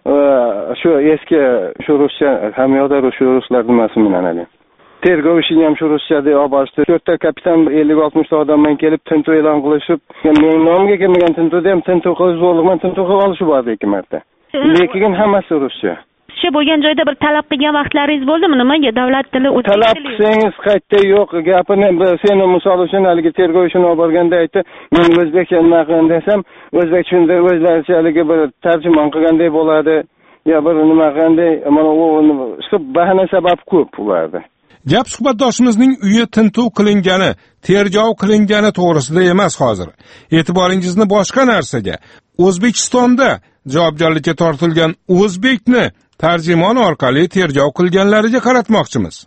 shu eski shu ruscha ham yo'da shu ruslar nimasi bilan hali. Tergov ishini ham shu ruschada olib borishdi. to'rtta kapitan ellik oltmish ta odam bilan kelib tintuv e'lon qilishib, men nomga kelmagan tintuvda ham tintuv qilish zo'rlig'idan tintuv qilib olishib bordi ikki marta. Lekin hammasi ruscha. Shu bo'lgan joyda bir talab qilgan vaqtlaringiz bo'ldimi? Nimaga davlat tili o'zbek tili? Talab qilsangiz qaytda yo'q, gapini seni misol uchun haligi tergov ishini olib borganda aytdi, men o'zbekcha nima qilin desam, o'zbek shunda o'zlaricha haligi bir tarjimon qilgandek bo'ladi. Ya bir nima qilgandek, mana u shu bahana sabab ko'p ularda. Gap suhbatdoshimizning uyi tintuv qilingani, tergov qilingani to'g'risida emas hozir. E'tiboringizni boshqa narsaga, O'zbekistonda javobgarlikka tortilgan o'zbekni tarjimon orqali tergov qilganlariga qaratmoqchimiz.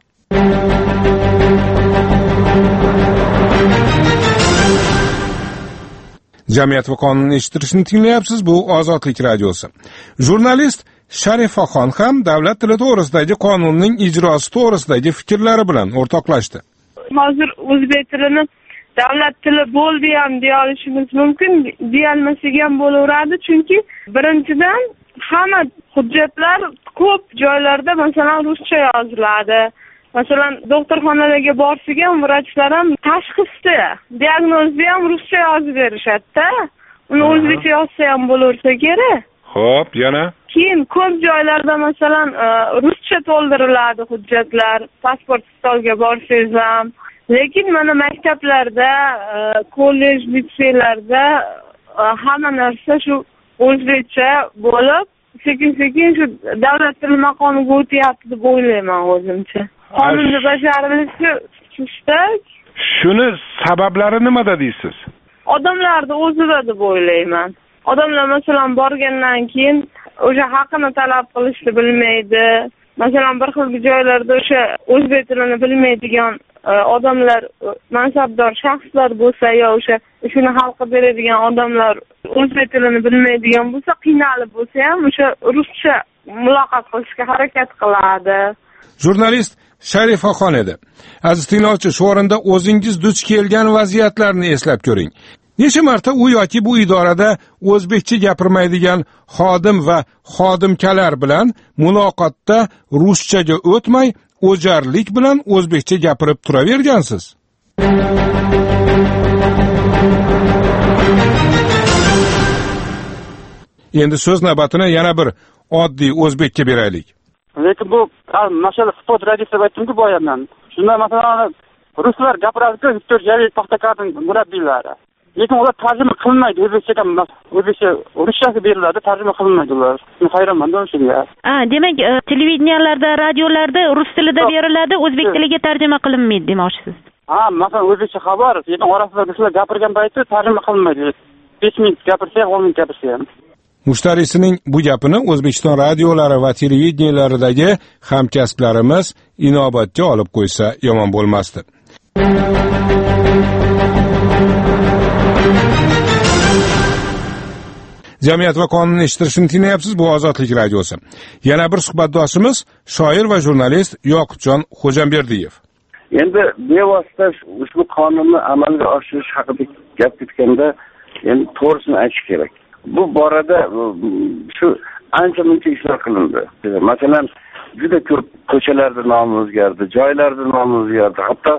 Jamiyat va qonun eshittirishni tinglayapsiz. Bu Ozodlik radiosi. Jurnalist Sharifaxon ham davlat tili to'g'risidagi qonunning ijrosi to'g'risidagi fikrlari bilan o'rtoqlashdi. Hozir o'zbek tilini davlat tili bo'ldi ham deya olishimiz mumkin, deyolmasak ham bo'laveradi, chunki birinchidan hamma hujjatlar ko'p joylarda masalan ruscha yoziladi. Masalan, doktorxonalarga borsak ham vrachlar ham tashxisda, diagnozni ham ruscha yozib berishadi-da. Uni o'zbekcha yozsa ham bo'laversa kerak. Xo'p, yana keyin ko'p joylarda masalan ruscha to'ldiriladi hujjatlar, pasport stolga borsangiz ham. Lekin mana maktablarda, kollej, litseylarda hamma narsa shu o'zbekcha bo'lib, sekin-sekin shu davlat tili maqomiga o'tyapti deb o'ylayman o'zimcha. Qonunni bajarilishi sustak. Shuni sabablari nimada deysiz? Odamlarni o'zida deb o'ylayman. Odamlar masalan borgandan keyin o'sha haqini talab qilishni bilmaydi. Masalan, bir xil joylarda o'sha o'zbek tilini bilmaydigan odamlar, mansabdor shaxslar bo'lsa yo o'sha shuni hal qilib beradigan odamlar o'zbek tilini bilmaydigan bo'lsa, qiynalib bo'lsa ham o'sha ruscha muloqot qilishga harakat qiladi. Jurnalist Sharifaxon edi. Aziz tinglovchi, shu o'rinda o'zingiz duch kelgan vaziyatlarni eslab ko'ring. Necha marta u yoki bu idorada o'zbekcha gapirmaydigan xodim va xodimkalar bilan muloqotda ruschaga o'tmay, o'jarlik bilan o'zbekcha gapirib turavergansiz? Endi so'z navbatini yana bir oddiy o'zbekka beraylik. Lekin bu masala sport radiosi deb aytdim-ku boyadan. Shunda masalan ruslar gapiradi-ku, Viktor Yarev Paxtakarning murabbiylari. Lekin ular tarjima qilmaydi, o'zbekcha o'zbekcha ruschasi beriladi, tarjima qilmaydi ular. Men hayronman-da o'shanga. Ha, demak, televideniyalarda, radiolarda rus tilida beriladi, o'zbek tiliga tarjima qilinmaydi demoqchisiz. Ha, masalan, o'zbekcha xabar, lekin orasida ruslar gapirgan payti tarjima qilinmaydi. besh minut gapirsa, o'n minut gapirsa ham. Mushtarisining bu gapini O'zbekiston radiolari va televideniyalaridagi hamkasblarimiz inobatga olib qo'ysa yomon bo'lmasdi. Jamiyat va qonun eshittirishni tinglayapsiz. Bu Ozodlik radiosi. Yana bir suhbatdoshimiz shoir va jurnalist Yoqubjon Xo'jamberdiyev. Endi bevosita ushbu qonunni amalga oshirish haqida gap ketganda, endi to'g'risini aytish kerak. Bu borada shu ancha muncha ishlar qilindi. Masalan, juda ko'p ko'chalarda nomi o'zgardi, joylarda nomi o'zgardi. Hatto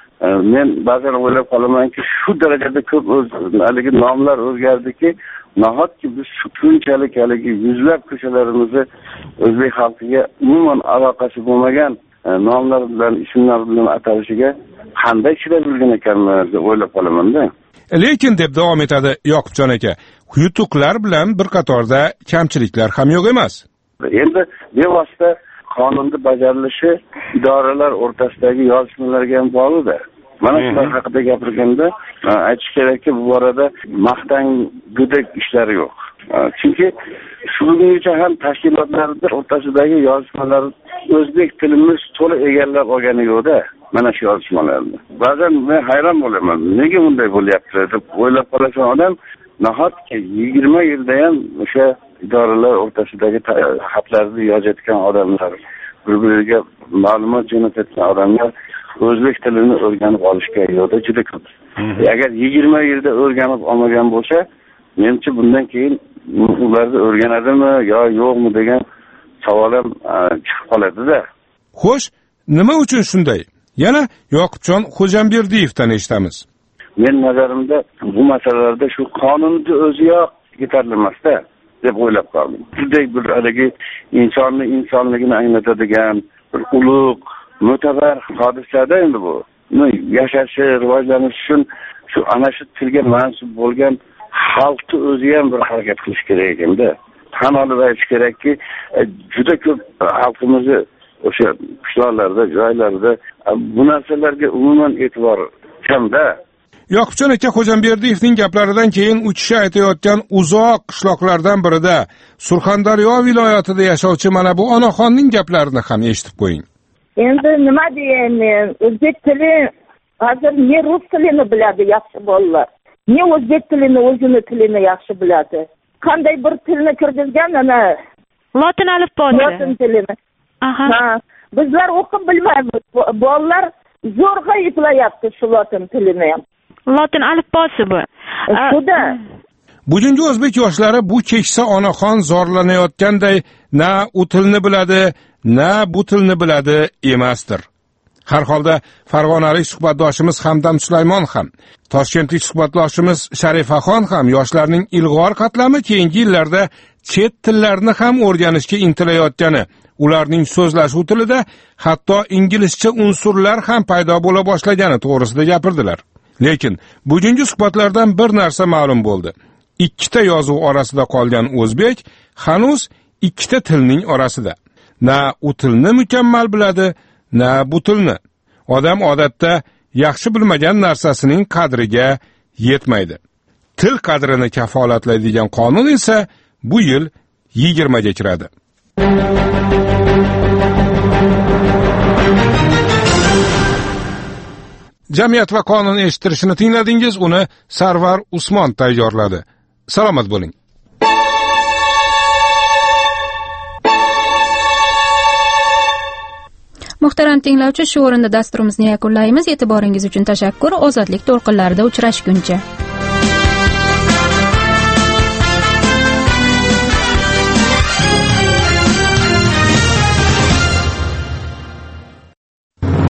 men ba'zan o'ylab qolamanki, shu darajada ko'p haligi nomlar o'zgardiki, nahotki biz shunchalik haligi yuzlab ko'chalarimizni o'zbek xalqiga umuman aloqasi bo'lmagan nomlar bilan, ismlar bilan atalishiga qanday chidab yurgan ekanmiz deb o'ylab qolaman-da. Lekin deb davom etadi Yoqubjon aka, yutuqlar bilan bir qatorda kamchiliklar ham yo'q emas. Endi bevosita qonunni bajarilishi idoralar o'rtasidagi yozishmalarga ham bog'liq-da. Mana shular haqida gapirganda aytish kerakki, bu borada maqtangudek ishlar yo'q. Chunki shugungacha ham tashkilotlarning o'rtasidagi yozishmalar o'zbek tilimiz to'liq egallab olgani yo'q-da. Mana shu yozishmalarni. Ba'zan men hayron bo'laman. Nega bunday bo'lyapti deb o'ylab qolasan odam, nahotki yigirma yilda ham o'sha idoralar o'rtasidagi xatlarni yozayotgan odamlar, bir-biriga ma'lumot jo'natayotgan odamlar o'zbek tilini o'rganib olishga yo'lda juda ko'p. Agar yigirma yilda o'rganib olmagan bo'lsa, menimcha bundan keyin ularni o'rganadimi yo yo'qmi degan savol ham chiqib qoladi-da. Xo'sh, nima uchun shunday? Yana Yoqubjon Xo'jamberdiyevdan eshitamiz. Men nazarimda bu masalalarda shu qonunni o'ziyoq yetarli emas-da deb o'ylab qoldim. Juda bir haligi insonni insonligini anglatadigan bir ulug', mo'tabar hodisada endi bu. Yashashi, rivojlanishi uchun shu ana shu tilga mansub bo'lgan xalqni o'zi ham bir harakat qilish kerak ekanda. Tan olib aytish kerakki, juda ko'p xalqimizni o'sha qishloqlarda, joylarda bu narsalarga umuman e'tibor kamda. Yoqubjon aka, Xo'jamberdiyevning gaplaridan keyin u kishi aytayotgan uzoq qishloqlardan birida Surxondaryo viloyatida yashovchi mana bu onaxonning gaplarini ham eshitib qo'ying. Endi nima deyayin men? O'zbek tili hozir ne rus tilini biladi yaxshi bolalar, ne o'zbek tilini o'zini tilini yaxshi biladi. Qanday bir tilni kirgizgan, ana lotin alifbosi. Lotin tilini. Aha. Ha, bizlar o'qib bilmaymiz. Bolalar zo'rg'a yeplayapti shu lotin tilini ham. Lotin alifbosi bu. Shuda. Bugungi o'zbek yoshlari bu keksa onaxon zorlanayotganday na u tilni biladi, na bu tilni biladi emasdir. Har holda farg'onalik suhbatdoshimiz Hamdam Sulaymon ham, toshkentlik suhbatdoshimiz Sharifaxon ham yoshlarning ilg'or qatlami keyingi yillarda chet tillarni ham o'rganishga intilayotgani, ularning so'zlashuv tilida hatto inglizcha unsurlar ham paydo bo'la boshlagani to'g'risida gapirdilar. Lekin bugungi suhbatlardan bir narsa ma'lum bo'ldi. Ikkita yozuv orasida qolgan o'zbek hanuz ikkita tilning orasida. Na u tilni mukammal biladi, na bu tilni. Odam odatda yaxshi bilmagan narsasining qadriga yetmaydi. Til qadrini kafolatlaydigan qonun esa bu yil yigirmaga kiradi. Jamiyat va qonun eshittirishini tingladingiz, uni Sarvar Usmon tayyorladi. Salomat bo'ling. Muhtaram tinglovchi, shu o'rinda dasturimizni yakunlaymiz. E'tiboringiz uchun tashakkur. Ozodlik to'lqinlarida uchrashguncha.